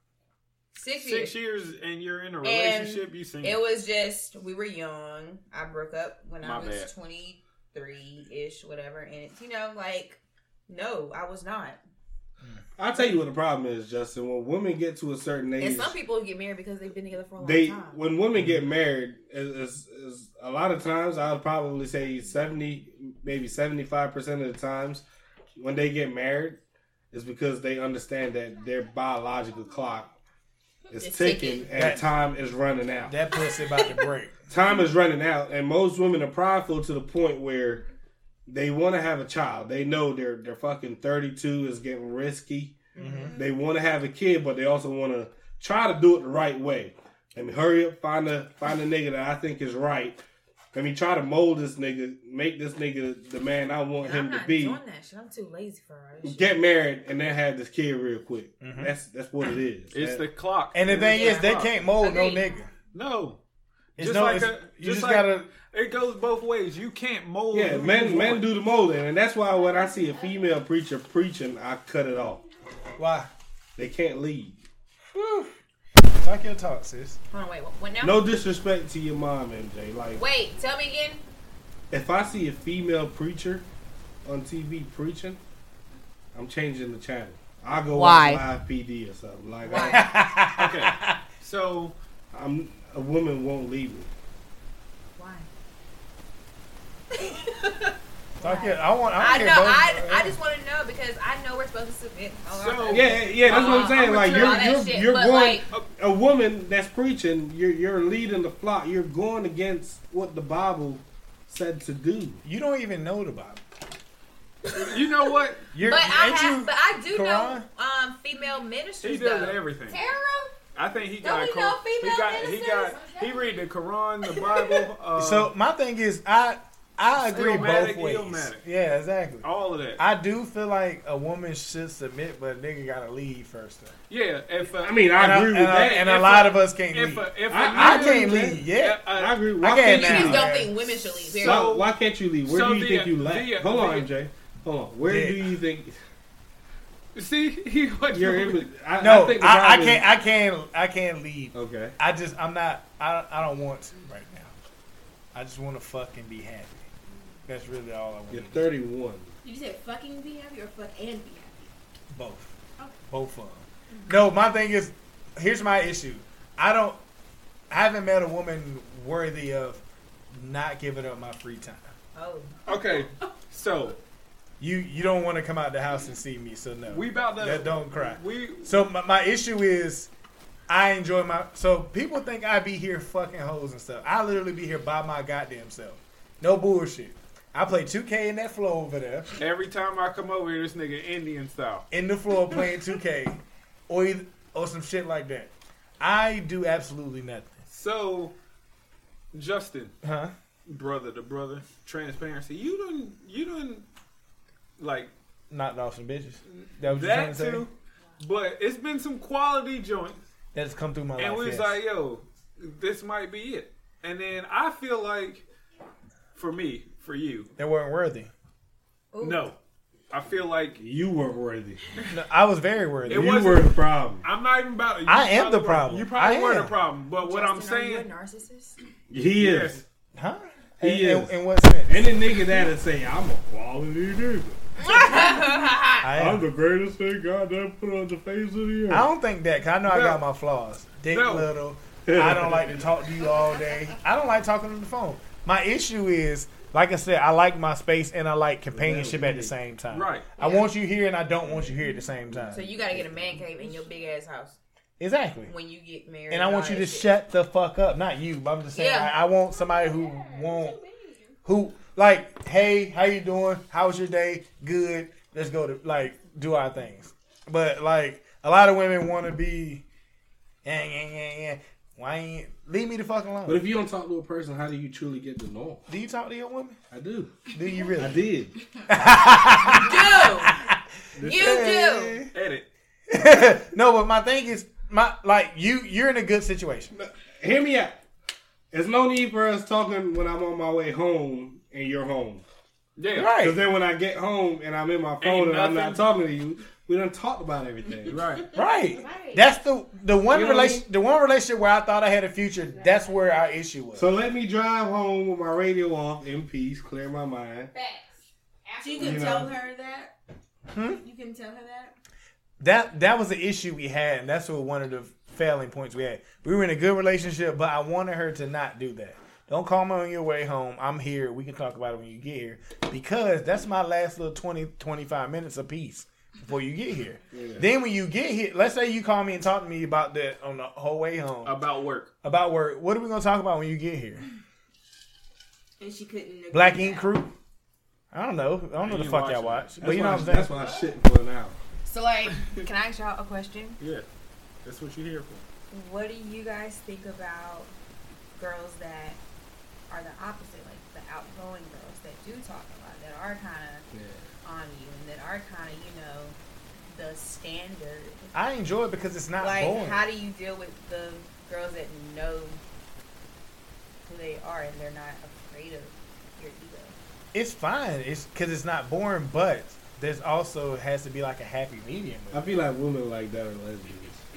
six years. Six years and you're in a And relationship, you single. It was just we were young. I broke up when My I was bad. twenty three ish, whatever. And it's you know like no, I was not. I'll tell you what the problem is, Justin. When women get to a certain age, And some people get married because they've been together for a long they time. when women get married, is, is, is a lot of times I would probably say seventy, maybe seventy five percent of the times when they get married is because they understand that their biological clock is It's ticking, ticking. and That- time is running out. That pussy about to break. Time is running out, and most women are prideful to the point where they want to have a child. They know they're they're fucking thirty-two is getting risky. Mm-hmm. They want to have a kid, but they also want to try to do it the right way. Let me hurry up, find a find a nigga that I think is right. Let me try to mold this nigga, make this nigga the man I want And him I'm to not be. doing that shit. I'm too lazy for all this shit. Get married and then have this kid real quick. Mm-hmm. That's that's what it is. It's That- the clock. And the thing It's is, the they clock. can't mold no Agreed. nigga. No. It's Just no, like it's, a, you just just like, gotta. it goes both ways. You can't mold. Yeah, who men you men want. do the molding, and that's why when I see a female preacher preaching, I cut it off. Why? They can't lead. Whew. Talk your talk, sis. Hold on, wait. What, what now? No disrespect to your mom, M J. Like, Wait, tell me again. if I see a female preacher on T V preaching, I'm changing the channel. I'll go Why? watch Live P D or something. Like, Why? I, Okay. So I'm a woman won't lead me. Why? Talk your. I want. I, I want to know. hear both. I, I just want to know because I know we're supposed to submit. Oh, So- okay. Yeah, yeah, that's what I'm Uh, saying. I'm Like mature you're on that you're shit, you're but, going like- a, a woman that's preaching. You're you're leading the flock. You're going against what the Bible said to do. You don't even know the Bible. you know what? You're, But I ain't have, you but I do know Quran? um female He ministers does though. everything. Tara? I think he Don't got. we Cor- know he female got. He ministers? got. He read the Quran, the Bible. Uh, So my thing is, I I agree Stillmatic, both ways. Illmatic. Yeah, exactly. all of that. I do feel like a woman should submit, but a nigga gotta lead first. Though. yeah. If uh, I mean, I And, I, agree with and, I- that. and If a lot a- of us can't if lead. a, if a I- I nigga- can't agree lead with yet. Uh, I agree. I Why can't can't You lead. just you don't lead? think women should lead. Period. So why can't you lead? Where So do you the, think you uh, lack? the, uh, Hold on, the- M J. Hold on. Where Yeah. do you think See, he what you're in? I, No, I, think the I, I problem can't. I can't. I can't lead. is- Okay. I just. I'm not. I. I don't want to right now. I just want to fucking be happy. That's really all I want. You're to do. thirty-one. You said fucking be happy or fuck and be happy? Both. Okay. Both of them. No, my thing is, here's my issue. I don't. I haven't met a woman worthy of not giving up my free time. Oh. Okay, so You you don't want to come out the house and see me, so no. we about to. That don't cry. We So my, my issue is, I enjoy my. So people think I be here fucking hoes and stuff. I literally be here by my goddamn self. No bullshit. I play two K in that floor over there, every time I come over here, this nigga Indian style. in the floor playing two K, or either, or some shit like that. I do absolutely nothing. So, Justin, Huh? brother to brother, transparency. You done, you done, like Knocked off some bitches. That what you that trying to say? too. But it's been some quality joints, That's come through my and life. we was yes. like, yo, this might be it. And then I feel like, for me, for you, They weren't worthy. Ooh. no, I feel like You weren't worthy. No, I was very worthy. It You wasn't- were the problem. I'm not even about it. You I am probably the were- problem. You probably I were the am. problem. But what I'm Justin, are you a saying, narcissist? He is. yes. Huh? He in, is. In, in what sense? Any nigga that'll say, I'm a quality nigga. I I'm am. the greatest thing God ever put on the face of the earth. I don't think that, because I know I No. got my flaws. Dick No. little. I don't like to talk to you all day. I don't like talking on the phone. My issue is, like I said, I like my space and I like companionship at the same time. Right. I want you here and I don't want you here at the same time. So you gotta get a man cave in your big ass house Exactly. when you get married. And I want all you to that shit. shut the fuck up. Not you, but I'm just saying, Yeah. I, I want somebody who won't, who, like, hey, how you doing? How was your day? Good. Let's go to, like, do our things. But, like, a lot of women want to be, yeah, yeah, yeah, yeah. Why ain't, leave me the fuck alone. But if you don't talk to a person, how do you truly get to know them? Do you talk to your woman? I do. Do you I really? did. Do you do? Edit. No, but my thing is, my like you, you're in a good situation. Hear me out. There's no need for us talking when I'm on my way home and you're home. Yeah. Because Right, then when I get home and I'm in my phone Ain't and I'm not nothing. talking to you, we done talked about everything. Right. right. Right. That's the the one You know what I relation, mean? the one relationship where I thought I had a future. That's where our issue was. So let me drive home with my radio off in peace, clear my mind. So you can You tell know. her that. Hmm? You can tell her that. That that was the issue we had, and that's what one of the failing points we had. We were in a good relationship, but I wanted her to not do that. Don't call me on your way home. I'm here. We can talk about it when you get here. Because that's my last little twenty, twenty-five minutes apiece before you get here. Yeah. Then when you get here, let's say you call me and talk to me about that on the whole way home. About work. About work. What are we going to talk about when you get here? And she couldn't. agree Black to Ink that. Crew? I don't know. I don't know You the fuck watching y'all it. watch. That's But you know why, what I'm saying? that's why I'm shitting for now. So, like, can I ask y'all a question? Yeah, that's what you're here for. What do you guys think about girls that are the opposite, like the outgoing girls that do talk a lot, that are kind of Yeah. on you, and that are kind of, you know, the standard? I enjoy it because it's not Like, boring. how do you deal with the girls that know who they are and they're not afraid of your ego? It's fine. It's because it's not boring, but there's also has to be like a happy medium. I feel like women like that are lesbians.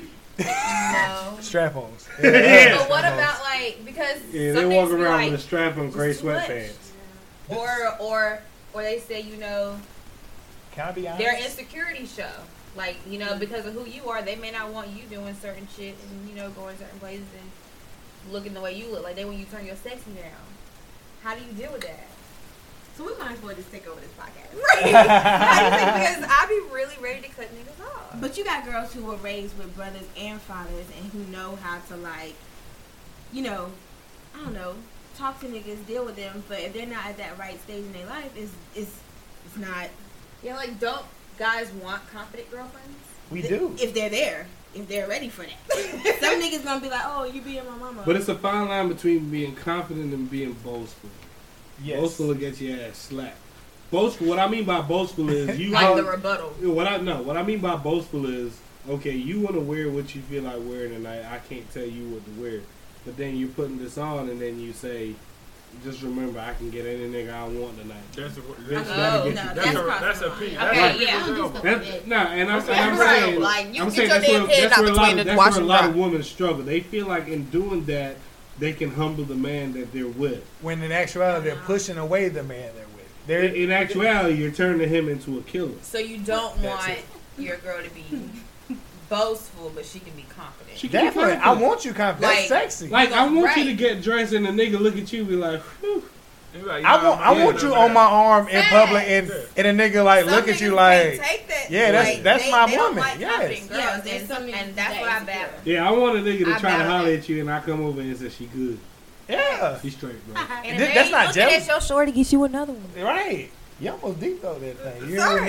No. Strap-ons. Yeah. But what about, like, because Yeah, some they walk things be around like, with a strap on gray it's too much. sweatpants. or or or they say, you know, Can I be honest? their insecurity show. Like, you know, because of who you are, they may not want you doing certain shit and, you know, going certain places and looking the way you look. Like, they want you to turn your sexy down. How do you deal with that? So we might as well just take over this podcast. Because I be really ready to cut niggas off. But you got girls who were raised with brothers and fathers and who know how to, like, you know, I don't know, talk to niggas, deal with them. But if they're not at that right stage in their life, it's it's it's not. Yeah, like, don't guys want confident girlfriends? We do. If they're there, if they're ready for that. Some niggas gonna be like, oh, you being my mama. But it's a fine line between being confident and being boastful. Yes. Boastful will get your ass slapped. Boastful. What I mean by boastful is you. Like the rebuttal. What I no. What I mean by boastful is okay. You want to wear what you feel like wearing tonight. I can't tell you what to wear, but then you're putting this on, and then you say, "Just remember, I can get any nigga I want tonight." That's a, That's that's, gotta Oh, get no, you. that's, that's a, crossing that's the a line. opinion. Okay, That's yeah. people's I don't elbow. do That's, no, and I'm, That's and I'm right. saying, Like, you I'm get saying your that's damn where, head that's out where a between lot of, the that's wash where a and lot dry. of women struggle. They feel like in doing that, they can humble the man that they're with. When in actuality, they're pushing away the man they're with. In, They're, in actuality, you're turning him into a killer. So you don't That's want it. your girl to be boastful, but she can be confident. She can be definitely. I confident. want you confident. That's Like- sexy. Like, I want Right. you to get dressed and the nigga look at you and be like, whew. Like, you I know, want, I I'm want a you man. on my arm in Facts. public, and and a nigga like Some look at you niggas like, can't take that. yeah, that's- Like, that's they, my they don't woman. like Yes. confident girls, Yeah, there's and, some niggas and that's that what I insecure. battle. Yeah, I want a nigga to I try to battle holler it. at you and I come over and say, she good. yeah, She's straight, bro. And Th- if that's they not looking at jealous. your shorty, get you another one. right. You almost deep though that thing. You know what Sorry.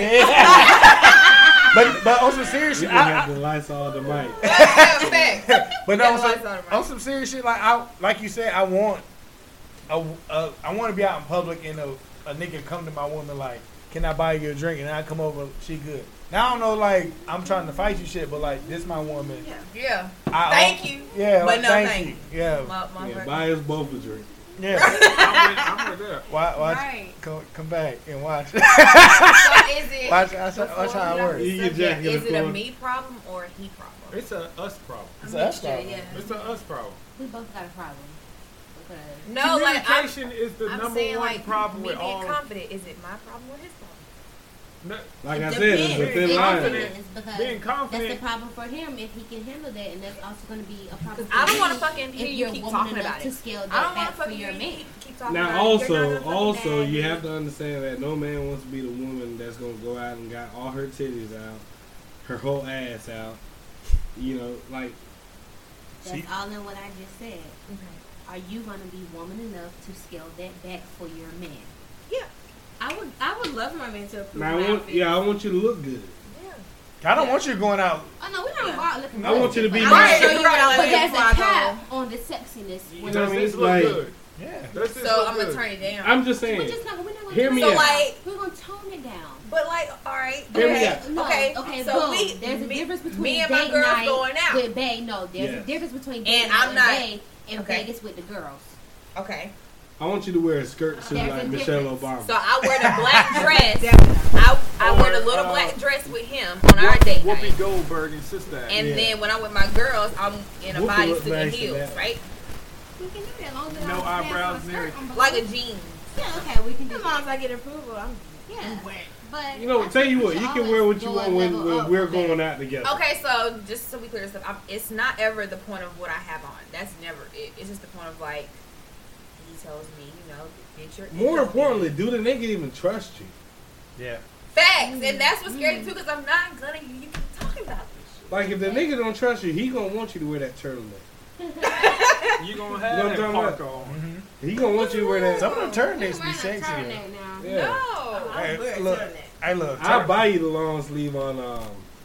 I mean? but but on some serious We shit, gonna I, have the lights all the mic. Facts. but no, Yeah, on lights some, on, right. on some serious shit, like I like you said, I want a, a I want to be out in public and a, a nigga come to my woman like, can I buy you a drink? And I come over, she good. Now I don't know, like I'm trying to fight you shit, but like this my woman. Yeah. Yeah. I, Thank you. Yeah, But like, no thank thank you. you. Yeah, My, my Yeah, brother. buy us both a drink. yeah. I'm with, I'm with that. Watch, watch Right. come, come back and watch. So is it? watch, watch, watch before how we it got works. the You get subject, Jack in the Is it a corner. me problem or a he problem? It's a us problem. It's a us Mixture, problem. yeah. It's a us problem. We both got a problem. Because No, like I'm, Communication is the I'm number saying one like problem me with being all. confident. Is it my problem or his problem? No, Like I It said, it's depends. within Being line. confident. confident is because Being confident. that's the problem for him if he can handle that, and that's also going to be a problem. For I don't you want to fucking hear if you you're keep woman talking enough about to it. scale I that don't want back to for fucking your hear you man. keep, keep talking Now about it. You're also, not a fucking also bad you bitch. have to understand that no man wants to be the woman that's gonna go out and got all her titties out, her whole ass out. You know, like That's See? all in what I just said. Okay. Are you going to be woman enough to scale that back for your man? Yeah. I would I would love my man to approve now, I my want, outfit. yeah, I want you to look good. I don't want you going out. Oh no, we're not Yeah. about looking. I want you to be But my- I'm Show you what I But live there's before I a go. cap on the sexiness. You When know what I mean? Does this look Like- good? Yeah. Does this So look I'm good? gonna turn it down. I'm just we're saying. just not. We're not gonna Hear do me that. out. like- We're gonna tone it down. But like, all right. Hear me okay, out. No, Okay. okay, So boom. we, There's a me, difference between me and my date girls night going out. with Bay. No, there's Yes. a difference between And date I'm night not- with Bay and okay. Vegas with the girls. Okay. I want you to wear a skirt suit There's like a Michelle difference. Obama. So I wear the black dress. I, I wear the little Or, uh, black dress with him on our date Whoopi night. Goldberg and Sister Act. And Yeah. then when I'm with my girls, I'm in a Whoopi look bodysuit and nice in heels, that. right? We can do that as long as No our pants eyebrows on and skirt everything. on below. Like a jeans. Yeah, okay, we can do As long that. as I get approval, I'm Yeah, but You know, I tell think you we what, should you can always wear what you go want a when, level when up we're with that. going out together. Okay, so just so we clear this up, I'm, it's not ever the point of what I have on. That's never it. It's just the point of like, he tells me, you know, bitch, you're More importantly, do the nigga even trust you? Yeah. facts, and that's what's scary too, because I'm not gonna. You keep talking about this. Like, if the nigga don't trust you, he gonna want you to wear that turtleneck. You gonna You know what have I'm that talking parka on. Mm-hmm. He gonna want you to wear that. Some of them You turtlenecks can be wear sexy. that though. turtleneck now. Yeah. No. I Hey, would wear a look. turtleneck. Hey, look. I'll buy you the long sleeve on um.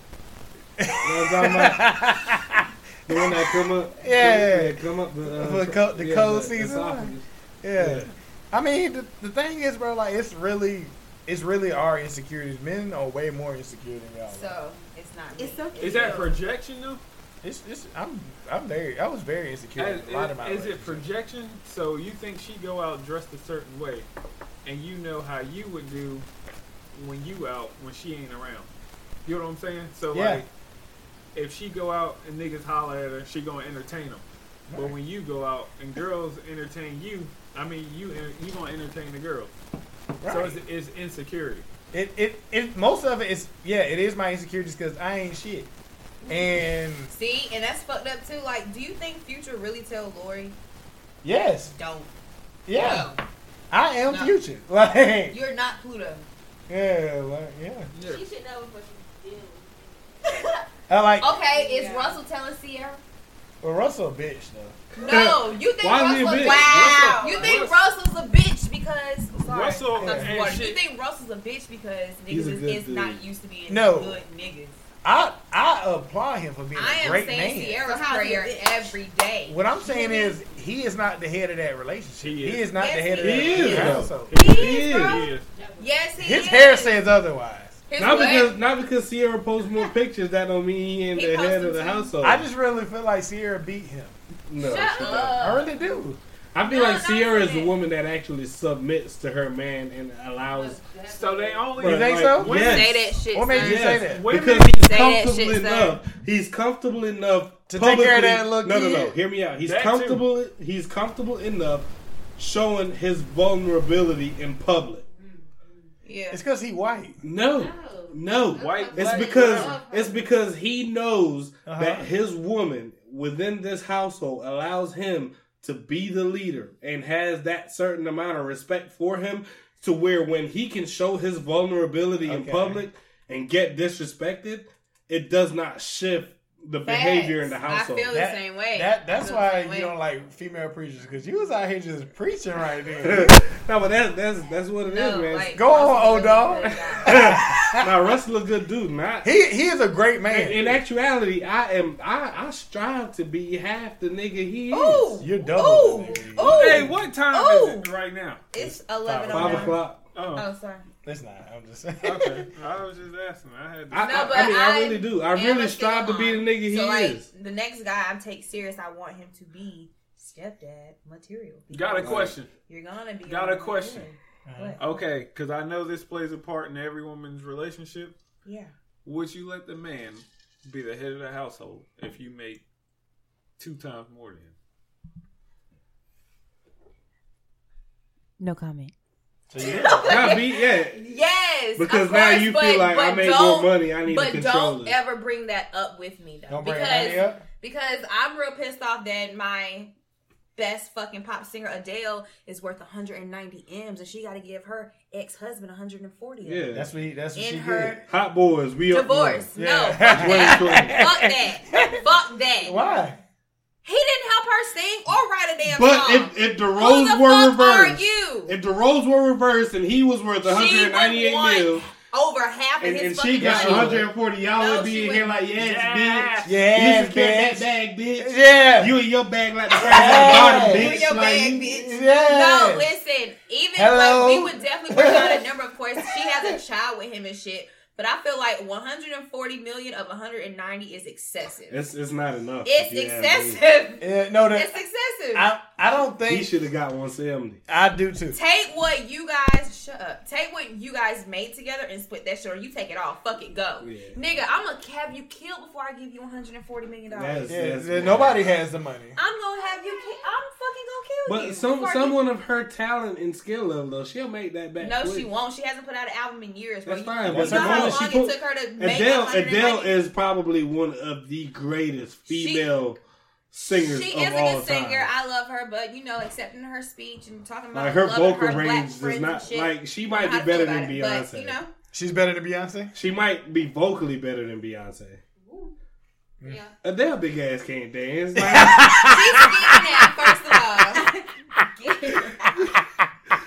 You know what I'm talking about? The one that come up. Yeah. yeah come up. The, uh, For the co- the yeah, cold the season one? esophagus. Yeah. Yeah. I mean, the, the thing is, bro, like, it's really, it's really our insecurities. Men are way more insecure than y'all. So it's not. It's me. okay. Is that projection though? It's, it's, I'm, I'm very, I was very insecure. Is, in a lot of my is it relationships. projection? So you think she go out dressed a certain way, and you know how you would do when you out when she ain't around. You know what I'm saying? So Yeah. like, if she go out and niggas holler at her, she gonna entertain them. But when you go out and girls entertain you, I mean you you gonna entertain the girls. Right. So it's, it's insecurity. It, it, it, most of it is, yeah, it is my insecurities because I ain't shit. And See, and that's fucked up too. Like, do you think Future really tell Lori? yes, Don't. yeah, No. I am No. Future. Like, You're not Pluto. yeah, like, yeah. Yeah. She should know before she deals. I like, Okay, is Yeah. Russell telling Sierra? well, Russell a bitch though. No, you think Why is he a Russell? bitch? Wow, Russell- you think Russell- Russell's a bitch because sorry, Russell I'm not ain't water. shit. You think Russell's a bitch because He's niggas a is, good is dude. not used to being No. good niggas. I, I applaud him for being I a am great saying man. Sierra's So how's he a prayer bitch? every day. What I'm saying is, he is not the head of that relationship. He He is. is, not Yes, the head of he that is. He is, household. He He is, is. bro. He is. Yes, he His is. hair says otherwise. His Not what? because not because Sierra posts more pictures. That don't mean he ain't He the head posted of the too. household. I just really feel like Sierra beat him. no. Shut she don't. up. I really do. I feel No, like not Sierra is for the that. woman that actually submits to her man and allows. So they only. You think like, so? Women yes. Say that shit. What made son. you say Yes, that? Women because he's say that comfortable shit, son. enough. He's comfortable enough To take care of publicly- that little No, no, no. kid? Hear me out. He's That too. comfortable. He's comfortable enough showing his vulnerability in public. Yeah. It's because he white. No, no. White, It's black, because whatever. it's because he knows Uh-huh. that his woman within this household allows him to be the leader and has that certain amount of respect for him to where when he can show his vulnerability in Okay. public and get disrespected, it does not shift the behavior in the Facts. household. I feel the That- same way. That that's I feel why the same you way. don't like female preachers because you was out here just preaching right there. No, but that's that's that's what it is, No, man. like, Go on, Russell's old a dog. really good guy. Now Russell a good dude, not he he is a great man. in, in actuality. I am I, I strive to be half the nigga he is. Ooh, You're double. Ooh, that nigga. ooh. Hey, what time Ooh. is it right now? It's eleven oh Five nine. o'clock. Oh, Oh, sorry. It's not. I'm just saying. okay. I was just asking. I had. To, I, No, I, but I mean, I, I really do. I am really a strive to be the Philon. nigga he so, like, is. the next guy I take serious, I want him to be stepdad material. got a question. You're gonna be. Got on a question. the What? Okay, because I know this plays a part in every woman's relationship. Yeah. Would you let the man be the head of the household if you make two times more than him? No comment. So you Not be, yeah. Yes. Because of now course, you but- feel like I but made more don't- money. I need But to control don't it. ever bring that up with me though, don't bring because money up. because I'm real pissed off that my best fucking pop singer Adele is worth one hundred ninety M's and she got to give her ex husband one hundred forty. Yeah. That's what he, that's what In she her Hot boys. We divorce. Yeah. No, Yeah. fuck that. twenty Fuck that. Fuck that. did. Why? He didn't help her sing or write a damn But song. if, if the Who roles the were fuck are reversed, you? if the roles were reversed and he was worth one She hundred would ninety-eight want mil, over half of and, his and fucking she got money. one hundred forty, y'all No, would she be in here wouldn't. like, yes, Yeah. bitch. Yeah, You should carry that bitch. bag, bitch. Yeah. You in your bag like the price of the bottom, Yeah. bitch. Put your like, bag, you- bitch. Yeah. No, listen. Even Hello? like we would definitely work out a number. Of course, she has a child with him and shit. But I feel like one hundred forty million of one hundred ninety is excessive. It's, it's not enough. It's if you ask me. excessive. Yeah, no, that, It's excessive. I I don't think He should have got one seventy. I do too. Take what you guys shut up. Take what you guys made together and split that shit, or you take it all. Fuck it, go, Yeah. nigga. I'm gonna have you killed before I give you one hundred forty million dollars. That's, Yeah, that's yeah, nobody has the money. I'm gonna have you. Ki- I'm fucking gonna kill you. But some before I someone of her talent and skill level, though, she'll make that back. give- No, quick. she won't. She hasn't put out an album in years. Bro. That's You- fine, You but know the how moment long she it put- took her to make Adele, one hundred ninety? Adele is probably one of the greatest female singers She of is a all good singer. time. I love her, but you know, accepting her speech and talking about Like her loving vocal her black range does friends and not shit, like she I might don't know be how to feel better about than it, Beyonce. But, you know, She's better than Beyonce. She might be vocally better than Beyonce. Yeah. Adele big ass can't dance. Like, she's skinny now. First of all,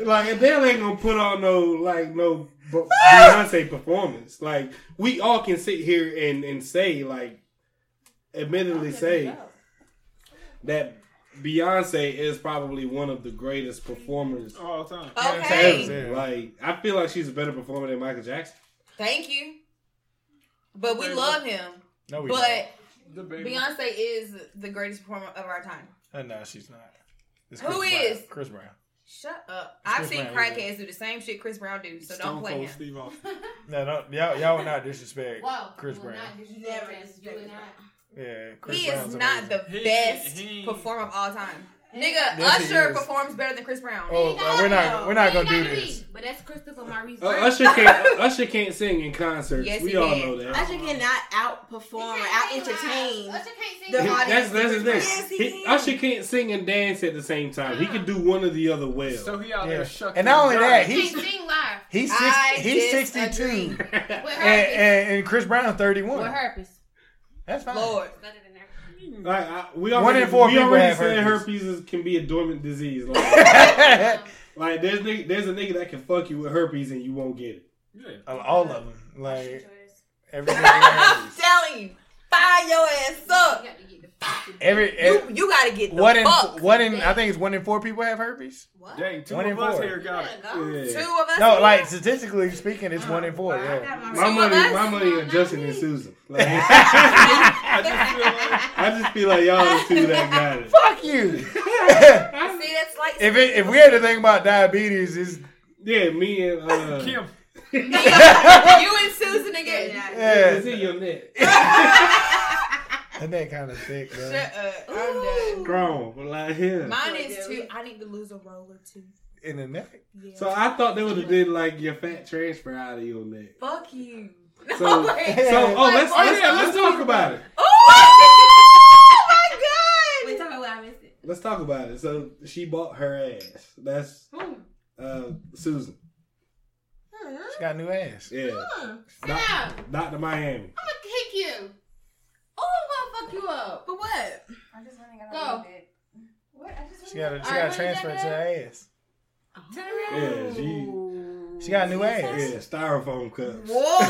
like Adele ain't gonna put on no like no Beyonce performance. Like we all can sit here and and say like, admittedly say that Beyonce is probably one of the greatest performers all the time. Okay. ever. Like I feel like she's a better performer than Michael Jackson. Thank you. But we love him. No, we But The baby. Beyonce is the greatest performer of our time. don't. Uh, no, she's not. It's Who Chris Brown. is? Chris Brown. Shut up. It's I've Chris seen Brown, crackheads do the same shit Chris Brown do, so Stone don't play Cold him. Steve Austin. No, no, y'all, y'all would not disrespect Whoa. Chris Well, Brown. not disrespect Never him. disrespect You would not. Yeah, Chris He Brown's is not amazing. the He- best he- performer of all time. Nigga, Yes, he Usher is. performs better than Chris Brown. Oh, uh, we're not. We're not He gonna do ain't gotta this. be, But that's Christopher Maurice. Uh, Brown. Usher can't Usher can't sing in concerts. Yes, we he all can. know that. Usher cannot outperform or out entertain. Usher can't sing The live. audience. That's that's the thing. Yes, he He- can. Usher can't sing and dance at the same time. He can do one or the other well. So he out Yeah. there shucking. And not only that, He he's can't sing live. he's I six, he's disagree. sixty-two, With and, herpes. and, and Chris Brown With thirty-one. herpes. That's fine. Lord. Better than that. Like I, we One already, in four we people already have said herpes. herpes is, can be a dormant disease. Like, like there's nigga, there's a nigga that can fuck you with herpes and you won't get it. Yeah. All of them, like every I'm telling you, fire your ass up. You got to get the fuck to every, You, every you gotta get the one in fuck. one in I think it's one in four people have herpes. What? Dang, two One in of us four. here got it. Yeah. Two of us? No, here? like statistically speaking, it's one in four. I Yeah. got my My Two money, of us? my money is Justin and Susan. Like, I just feel like I just feel like y'all the two that got it. Fuck you. See, that's like if it, if we had to think about diabetes, it's Yeah, me and uh, Kim. you and Susan again. yeah, it's in your neck. that neck kind of thick, though. Shut up. I'm done. Grown, but like here. Mine is two. I need to lose a roll or two. In the neck. Yeah. So I thought they would have did like your fat transfer out of your neck. Fuck you. So, No way. so oh, let's Oh, let's, yeah, let's let's talk talk about it. Oh my god. Wait, tell me what I missed it. Let's talk about it. So she bought her ass. That's Who? uh, Susan. She got a new ass. Yeah, Sit Doc- down. Doctor Miami. I'm gonna kick you. Oh, I'm gonna fuck you up. But what? I just want to Go. What? I just She got a, she All got right, to transfer what to is her ass. Turn Yeah, around. she She got a new ass. yeah styrofoam cups.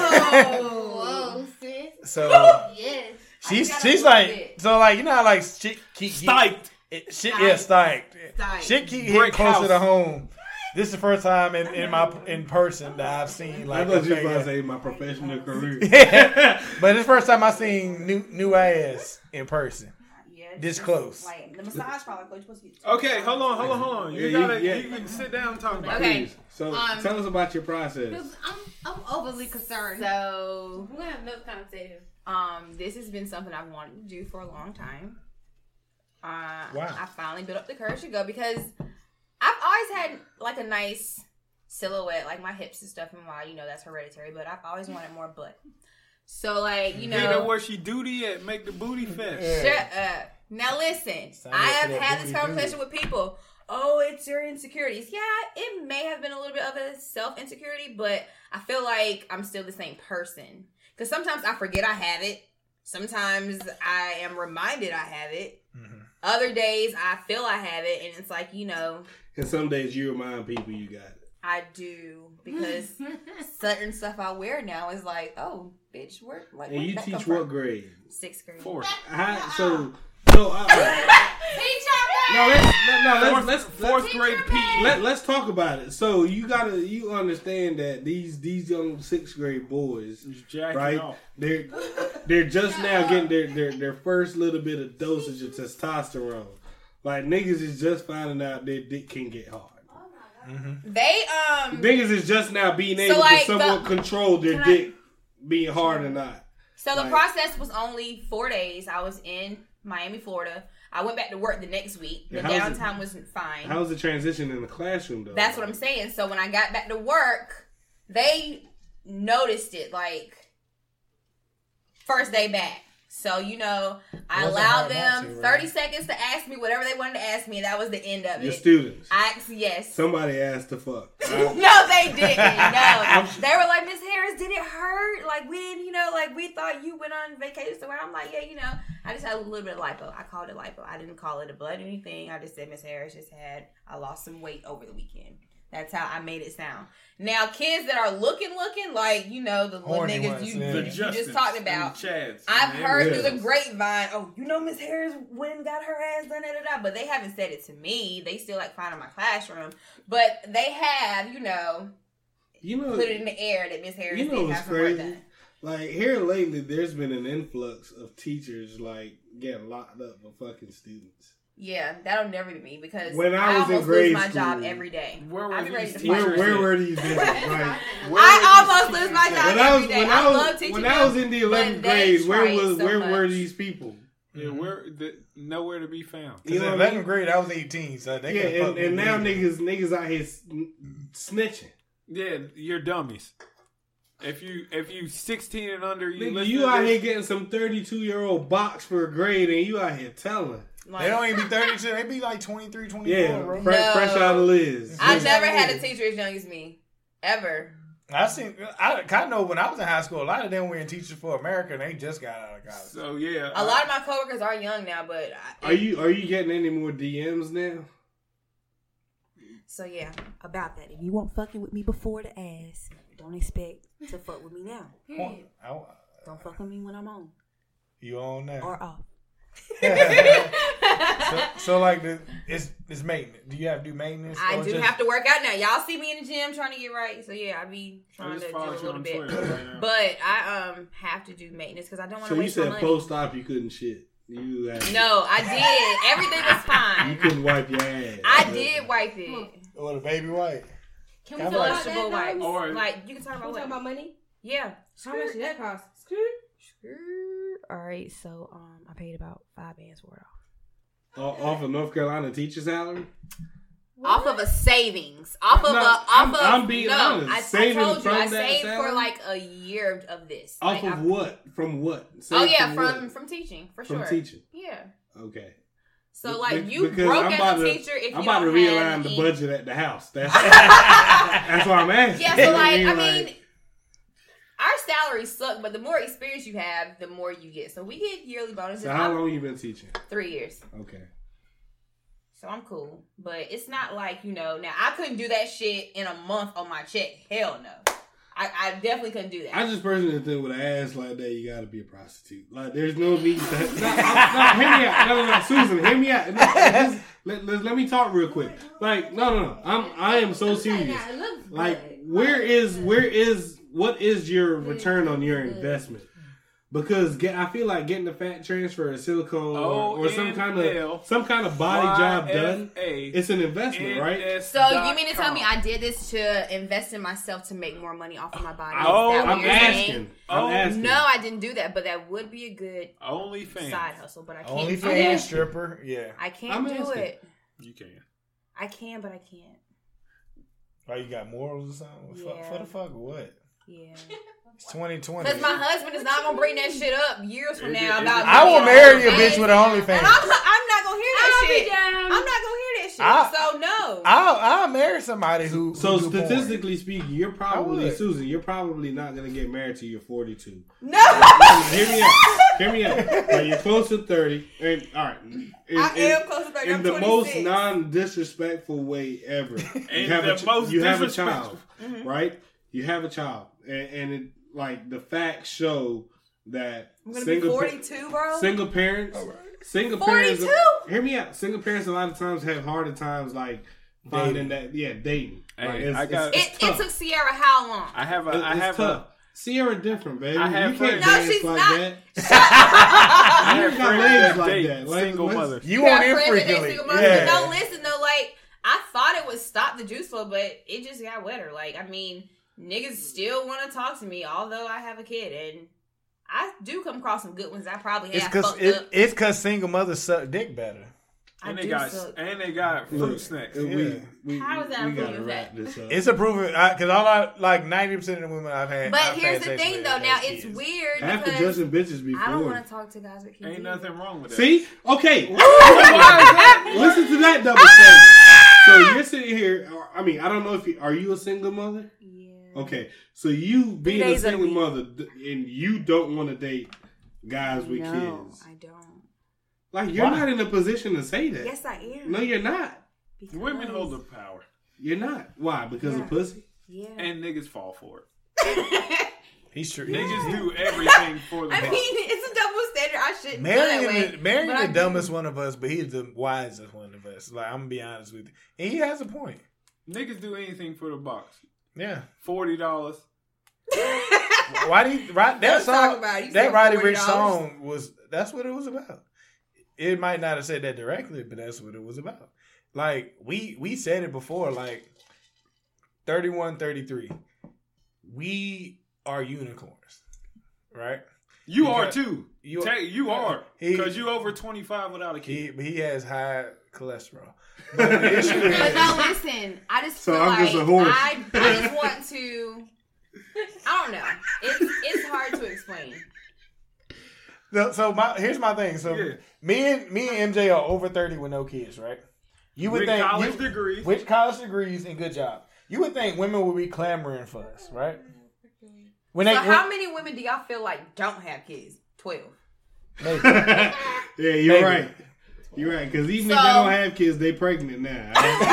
Whoa. Whoa, sis. So Yes. she's gotta she's look like it. so like you know how like shit keep Stiped. it, shit yeah stiped. Stiped. Shit keep hitting Brick closer house. to home. This is the first time in, in my in person that I've seen I like thought you was a about to fake say my professional career. ass. But it's the first time I seen new new ass in person. Yeah, This close. Like the massage parlor, you're supposed to be. Okay, hold on, hold on, hold on. You Yeah, you- gotta, yeah. you can sit down and talk about it. Okay. Please. So Um, tell us about your process. Because I'm, I'm overly concerned. So, We're gonna have another conversation. um, this has been something I've wanted to do for a long time. Uh, Wow. I finally built up the courage to go because I've always had like a nice silhouette, like my hips and stuff, and why you know that's hereditary. But I've always wanted more butt. So like you Be there know, where she duty at, make the booty fest. Yeah. shut up. Now listen, Sign I up for have that had this booty conversation with people. Oh, it's your insecurities. Yeah, it may have been a little bit of a self insecurity, but I feel like I'm still the same person. Because sometimes I forget I have it. Sometimes I am reminded I have it. Mhm. Other days I feel I have it, and it's like, you know, And some days you remind people you got it. I do. Because certain stuff I wear now is like, oh, bitch, where, like, And where you did that teach come what from? grade? Sixth grade. Fourth. How, so so uh, Teach her no let's no, no, Fourth, let's let's fourth grade P E. Let, let's talk about it. So you gotta you understand that these these young sixth grade boys, He's jacking right? off. They're they're just now getting their, their their first little bit of dosage of testosterone. Like niggas is just finding out their dick can get hard. They, um, Niggas is just now being So, able like, to somewhat the- control their Can I- dick being hard or not. so the Like- process was only four days. I was in Miami, Florida. I went back to work the next week. The Yeah, how's it- downtime was fine. How's the transition in the classroom though? That's what I'm saying. So when I got back to work, they noticed it like first day back. So, you know, I It wasn't allowed hard not them to, right? thirty seconds to ask me whatever they wanted to ask me, and that was the end of Your it. students. I asked yes. Somebody asked to fuck. No, they didn't. No. They were like, Miss Harris, did it hurt? Like, we didn't, you know, like, we thought you went on vacation somewhere. I'm like, yeah, you know, I just had a little bit of lipo. I called it lipo. I didn't call it a butt or anything. I just said, Miss Harris just had, I lost some weight over the weekend. That's how I made it sound. Now, kids that are looking, looking like, you know, the little Horny niggas ones, you, yeah. you The just talked Justins about. and Chads. I've and heard everything through the else. grapevine, oh, you know Miss Harris went and got her ass done, da, da, da. But they haven't said it to me. They still like find in my classroom. But they have, you know, You know, put it in the air that Miss Harris you know did what's have some work crazy? done. Like here lately, there's been an influx of teachers like getting locked up for fucking students. Yeah, that'll never be me because When I I, was in almost grade lose my school, job every day. where were I'd be ready these to fight. Where, teachers where at? were these bitches? Like, Where I were almost these lose my teachers job at? when I was every day. when I I was love teaching when I was them, in the eleventh but they grade, where try was so where were much. these people? Yeah, where the, nowhere to be found. You Because know in what I mean? eleventh grade, I was eighteen, so they Yeah, could've and, fucked and me now legally. niggas niggas out here s- snitching. Yeah, you're dummies. If you if you sixteen and under, you Nigga, listen you to out this, here getting some thirty-two year old box for a grade, and you out here telling. They don't even be thirty-two. They be like twenty-three, twenty-four, Yeah, bro. fresh, No. fresh out of Liz. I Yeah. never had a teacher as young as me. Ever. I seen. I kind of know when I was in high school, a lot of them were in Teachers for America, and they just got out of college. So yeah, A lot of my coworkers are young now, but I, Are you are you getting any more D Ms now? so yeah. About that. If you weren't fucking with me before the ass, don't expect to fuck with me now. Period. I- Don't fuck with me when I'm on you on that? or off. so, so like the it's it's maintenance. Do you have to do maintenance? I or do just- have to work out now. Y'all see me in the gym trying to get right, so yeah, I be I trying to just do a followed you little on bit. Twitter right now. But I um have to do maintenance because I don't want So to you waste my said money. post op you couldn't shit. You had, No, I did. Everything was you fine. couldn't wipe your ass. I did wipe it. What a baby white. Can we How talk much? about Vegetable that? wipes. though? Or Like you can talk Can about we talk what? about money? Yeah. How much did that cost? All right, so um, I paid about five bands for it off. O- off of North Carolina teacher salary. Off of a savings. Off of No, a off I'm- of I'm being no, honest. I, I Saving told you from I that saved for salary? like a year of this. Off Like, of I- what? From what? Oh Saved yeah, what? from from teaching for From sure. teaching. Yeah. Okay. So Be- like you because broke I'm as about a to- teacher if I'm you about to don't realign have the any- budget at the house. That's that's why I'm asking. Yeah, so like I Like, mean, our salaries suck, but the more experience you have, the more you get. So we get yearly bonuses. so how I'm- long you been teaching? Three years. Okay. So I'm cool, but it's not like, you know, now I couldn't do that shit in a month on my check. Hell no. I, I definitely couldn't do that. I just personally think with an ass like that, you gotta be a prostitute. Like, there's no need to. No, no, hear me out. No, no, no, Susan, hear me out. No, just, let, let, let me talk real quick. Like, no, no, no. I'm, I am so serious. It looks Like, good. where is, where is, what is your return on your investment? Because get, I feel like getting the fat transfer or silicone or, or some kind of some kind of body job done, it's an investment, right? So you mean to tell me I did this to invest in myself to make more money off of my body? Is Oh, that what I'm you're asking. saying? I'm Oh, asking. No, I didn't do that, but that would be a good OnlyFans. side hustle. But I can't. Only do fan it. stripper. Yeah. I can't I'm do asking. it. You can. I can, but I can't. Oh, you got morals or something? For, Yeah. for the fuck or what? Yeah. It's twenty twenty. Because my husband is not gonna bring that shit up years from Is now it- is about. it- me I will being marry a on bitch with an OnlyFans. OnlyFans. And I'm, I'm not gonna hear that I'll be shit. down. I'm not gonna hear that shit. I- so no. I'll, I'll marry somebody who. So who do porn. statistically speaking, you're probably would. Susan. You're probably not gonna get married till you're forty-two. no. Hear me out. Hear me out. Like, you're close to thirty, and all right. In, I in- am close to thirty. in I'm the most twenty-six. non-disrespectful way ever. You In have the a ch- most you have a disrespectful. child, right? You have a child, and, and it, like the facts show that I'm gonna single be pa- forty-two, bro. single parents, single parents. forty-two? Hear me out. Single parents a lot of times have harder times like finding that. Yeah, dating. Hey, Like, it's, I got- it's, It, it's it tough. took Sierra how long? I have a. It- I it's have tough. a. Sierra different, baby. I have you can't friends- No, dance she's like not. that. I have You got friends legs that like date that. Like, single let's- mothers. You got want friends that date infrequently. single mothers, Yeah. but no, listen though, like I thought it would stop the juice flow, but it just got wetter. Like I mean, niggas still want to talk to me, although I have a kid, and I do come across some good ones. I probably It's have because fucked it, up. it's because single mothers suck dick better. I And they do got suck. and they got fruit Look, snacks. we, Yeah. we, How is that we a gotta proof of wrap that? this up. It's a proven because all I like ninety percent of the women I've had. But I've here's had the sex thing, with though. have Now had it's kids. weird After because judging bitches before. I don't want to talk to guys with kids. Ain't either. nothing wrong with that. See? Okay. Why Listen to that double standard. So you're sitting here. I mean, I don't know if you are you a single mother. Yeah. Okay, so you being a days of the single week. mother d- and you don't want to date guys with No, kids. I don't. Like you're Why? not in a position to say that. Yes, I am. No, you're not. Because Women hold the power. You're not. Why? Because Yeah. of pussy? Yeah. And niggas fall for it. He's true. Niggas do everything for the I box. mean, it's a double standard. I shouldn't feel that Marrying way. the, marrying but I the do. dumbest one of us, but he's the wisest one of us. Like I'm gonna be honest with you, and he has a point. Niggas do anything for the box. Yeah. Forty dollars. Why do you, right, that Let's talk song? about it. You That said Roddy forty Rich dollars. song was that's what it was about. It might not have said that directly, but that's what it was about. Like we we said it before. Like thirty-one, thirty-three. We are unicorns, right? You Because are too. you- You, Take, you are. He- Because you over twenty-five without a kid. He but he has high cholesterol. But the issue But is, no, listen. I just So feel I'm like just a horse. I, I just want to. I don't know. It's it's hard to explain. No, so my here's my thing. So Yeah. me and me and M J are over thirty with no kids, right? You would With think college you- degrees. with college degrees and good job. You would think women would be clamoring for us, right? When they So when, how many women do y'all feel like don't have kids? Twelve. maybe. Yeah, you're Maybe. right. You're right. Because even if So- they don't have kids, they pregnant now.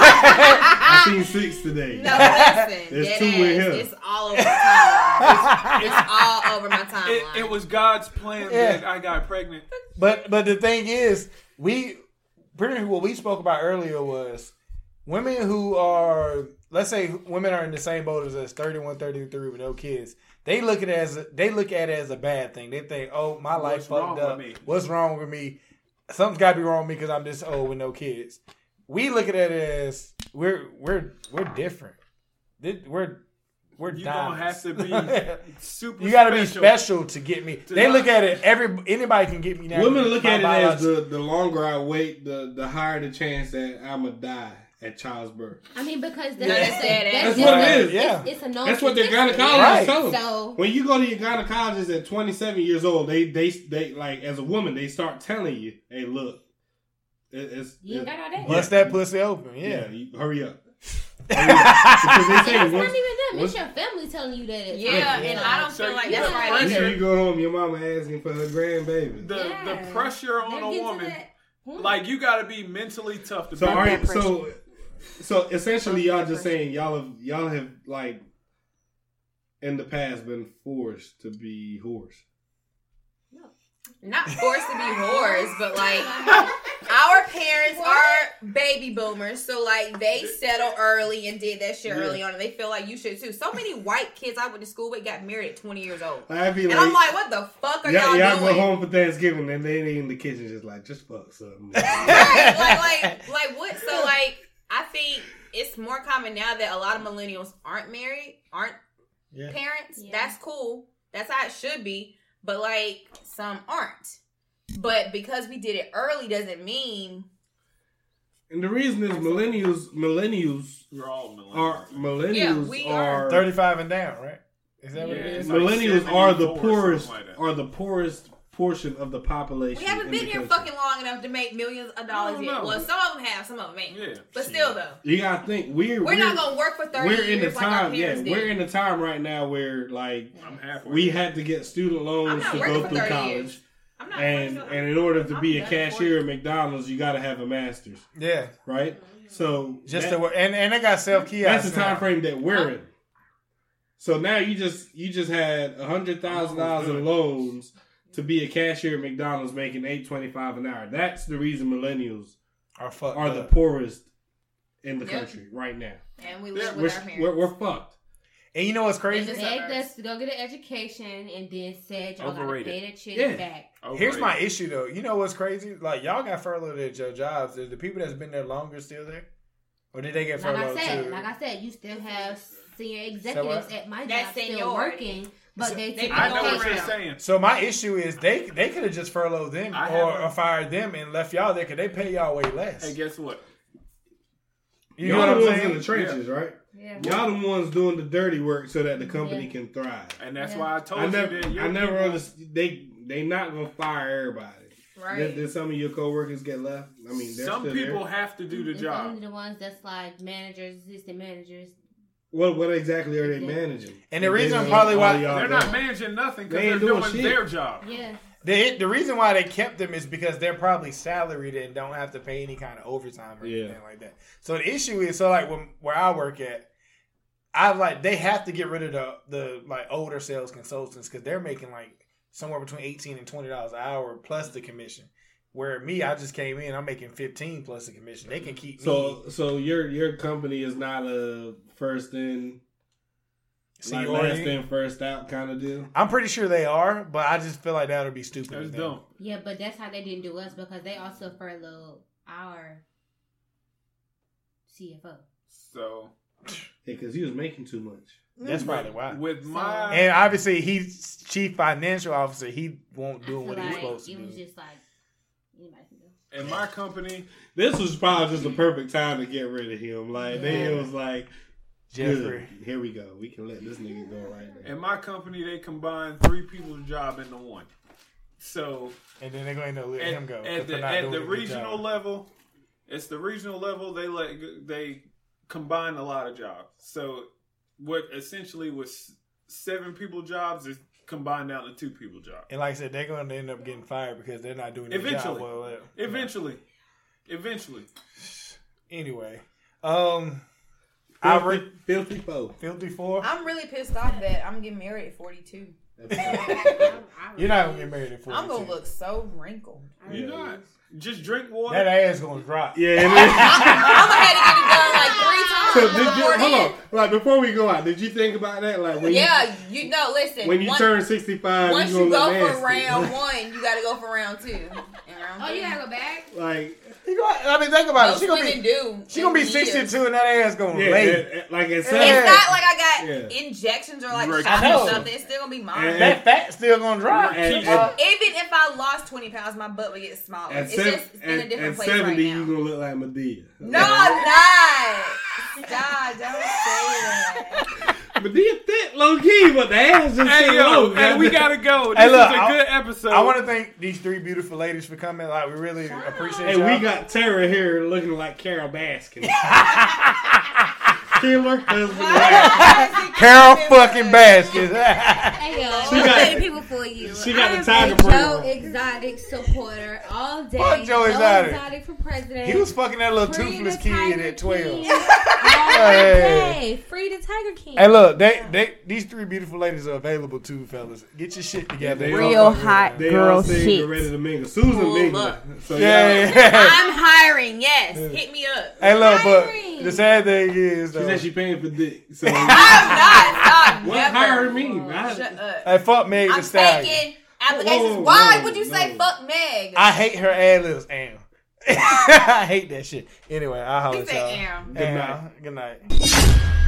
I seen six today. No, listen. There's dead two ass, with him. It's all over my timeline. It's, it's all over my timeline. It, it was God's plan Yeah. that I got pregnant. But but the thing is, we pretty much what we spoke about earlier was women who are, let's say women are in the same boat as us, thirty-one, thirty-three with no kids. They look at it as they look at it as a bad thing. They think, oh, my life What's wrong fucked up. with me? What's wrong with me? Something's got to be wrong with me because I'm this old with no kids. We look at it as we're we're we're different. This- We're we're You don't have diamonds. to be super You got to be special. special to get me. To They not- look at it. Every anybody can get me now. Women look My at it as biology- the, the longer I wait, the, the higher the chance that I'm going to die at child's birth. I mean, because Yeah, that's, that's dead ass. that's, That's what it just- is. Yeah. It's, it's a known That's what their statistic. gynecologist Right. tell them. So When you go to your gynecologist at twenty-seven years old, they they they like as a woman they start telling you, "Hey, look, it, it's you ain't it- got all that. Bust that pussy open. yeah, Yeah. you, hurry up." Hurry up. Because they say It's once, not even them. once- It's your family telling you that. It's Yeah, Yeah. and I don't So feel like you that's got right once pressure. either. you go home, your mama asking for her grandbaby. The Yeah. the pressure on Never a get to woman, that point. like you got to be mentally tough to So be. are that you, so so essentially y'all just saying y'all have y'all have like in the past been forced to be whores. Not forced to be whores, but like our parents are baby boomers, so like they settled early and did that shit Yeah. early on, and they feel like you should too. So many white kids I went to school with got married at twenty years old, I feel and like, I'm like, what the fuck are y'all, y'all, y'all doing? go home for Thanksgiving and they in the kitchen just like just fuck something. Right? Like, like, like what? So like, I think it's more common now that a lot of millennials aren't married, aren't Yeah. parents. Yeah. That's cool. That's how it should be. But like, some aren't. But because we did it early doesn't mean And the reason is millennials millennials We're all millennials. are millennials Yeah, we are. are thirty-five and down, right? Is that what Yeah, it is? it's like millennials are the seventy-four or poorest something like that. are the poorest portion of the population. we haven't in been the here country. fucking long enough to make millions of I dollars don't yet. know. Well, some of them have, some of them ain't. Yeah. But still, though, You gotta think we're we're, not gonna work for thirty we're in years the like our time yeah parents did. we're in the time right now where like I'm halfway. we had to get student I'm loans not to working go for through thirty college. years. I'm not And working. and in order to be a I'm done cashier at McDonald's, you got to have a master's, Yeah. right? So Just that- to work, and and they got self kiosks. that's the time frame that we're in. So now you just you just had a hundred thousand dollars in loans to be a cashier at McDonald's making eight twenty five an hour. That's the reason millennials Are fucked are the up. poorest in the Yep. country right now. And we live We're, with our parents. we're, we're fucked. And you know what's crazy? It's Begged us to go get an education and then said y'all gotta Overrated. pay that shit Yeah. back. Here's my Overrated. issue though. You know what's crazy? Like y'all got furloughed at your jobs. Is the people that's been there longer still there, or did they get Like I furloughed said, too? like I said, you still have senior executives what? at my That's job still seniority. working, but So- they They took I don't know work what you're out. saying. So my issue is they they could have just furloughed them I or, have a- or fired them and left y'all there because they pay y'all way less. Hey, guess what? You know Y'all what the I'm ones saying? in the trenches, right? Yeah. Y'all the ones doing the dirty work so that the company Yeah. can thrive. And that's Yeah. why I told I you never, that your I never people- understood. They they not gonna fire everybody. Right. Did, did some of your coworkers get left? I mean, they're Some still people there. have to do the It's job. only the ones that's like managers, assistant managers. What what exactly are they Yeah. managing? And the If they reason don't- probably why- all y'all They're don't. not managing nothing because They they're ain't doing doing shit. their job. Yeah. The the reason why they kept them is because they're probably salaried and don't have to pay any kind of overtime or Yeah. anything like that. So the issue is, so like when, where I work at, I like they have to get rid of the the like older sales consultants because they're making like somewhere between eighteen and twenty dollars an hour plus the commission. Where me, I just came in, I'm making fifteen plus the commission. They can keep So me. so your your company is not a first in, like Seniority. last in first out kind of deal. I'm pretty sure they are, but I just feel like that would be stupid. That's of them. dumb. Yeah, but that's how they didn't do us because they also furloughed our C F O. So Yeah, because he was making too much. That's probably why. with So- my And obviously, he's chief financial officer. He won't I do feel what like he's supposed to it do. was just like anybody can do. in my company, This was probably just the perfect time to get rid of him. Like then it was like, Jeffrey. good, here we go. We can let this nigga go right now. in my company, they combine three people's job into one. So And then they're going to let at, him go. at 'cause they're the not at doing the a good regional job. level, it's the regional level. They let they combine a lot of jobs. So what essentially was seven people jobs is combined down to two people jobs. And like I said, they're going to end up getting fired because they're not doing their Eventually. job well. well. Eventually, eventually. Anyway, um, I Filthy, re- filthy foe. Filthy Four. I'm really pissed off that I'm getting married at forty-two. You're not going to get married at forty-two. I'm gonna look so wrinkled. You not just drink water. That ass going to drop. Yeah, it is. I'm gonna have to get it done like three times. So did you before hold then. on? Like before we go out, did you think about that? Like when Yeah, you know. Listen, you when you one- turn sixty five, once you you gonna go look for nasty. round one, you gotta go for round two. And round Oh, three. you gotta go back? Like He gonna, I mean, think about it. Most She gonna women be do. she gonna be in years. sixty-two and that ass going to yeah, lay. it- it- like at Yeah. seven. It's not like I got Yeah. injections or like Right. shots I know. or something. It's still gonna be mine. And- That fat still going to drop. And- Keep- and- Even if I lost twenty pounds, my butt would get smaller. At, It's seven, just in a at, different at place seventy, right you now. gonna look like Medea. No, I'm not. Stop! Don't say that. Medea thick, low key, but the ass just Hey sit yo, low. hey, we gotta go. This Hey, look, is a I- good episode. I want to thank these three beautiful ladies for coming. Like, we really appreciate Hey, y'all. we got Tara here looking like Carol Baskin. Killer husband. wife. Carol fucking Baskets. Hey, yo, She I'm got- letting people fool you. she got the I'm tiger a print Joe on. Exotic supporter all day. Fuck Joe Exotic. Exotic for president. He was fucking that little Free toothless the kid Tiger at twelve. King. All Hey. day. Free the Tiger King. Hey, look, they, they, these three beautiful ladies are available too, fellas. Get your shit together. They Real all- hot They girl all say shit. you're ready to mingle. Susan Pull mingle. up. So Yeah, y'all- yeah. I'm hiring. Yes, hit me up. Hey, look, but Hiring. the sad thing is, She though, said she paying for dick. So I'm not. Stop. what Never. hiring mean? I, Shut up. hey, fuck Meg the I'm Stallion. taking applications. Whoa, whoa, Why no, would you say no. fuck Meg? I hate her ad libs, Am. I hate that shit. Anyway, I'll holler He at said y'all. am. Good Am. night. Good night.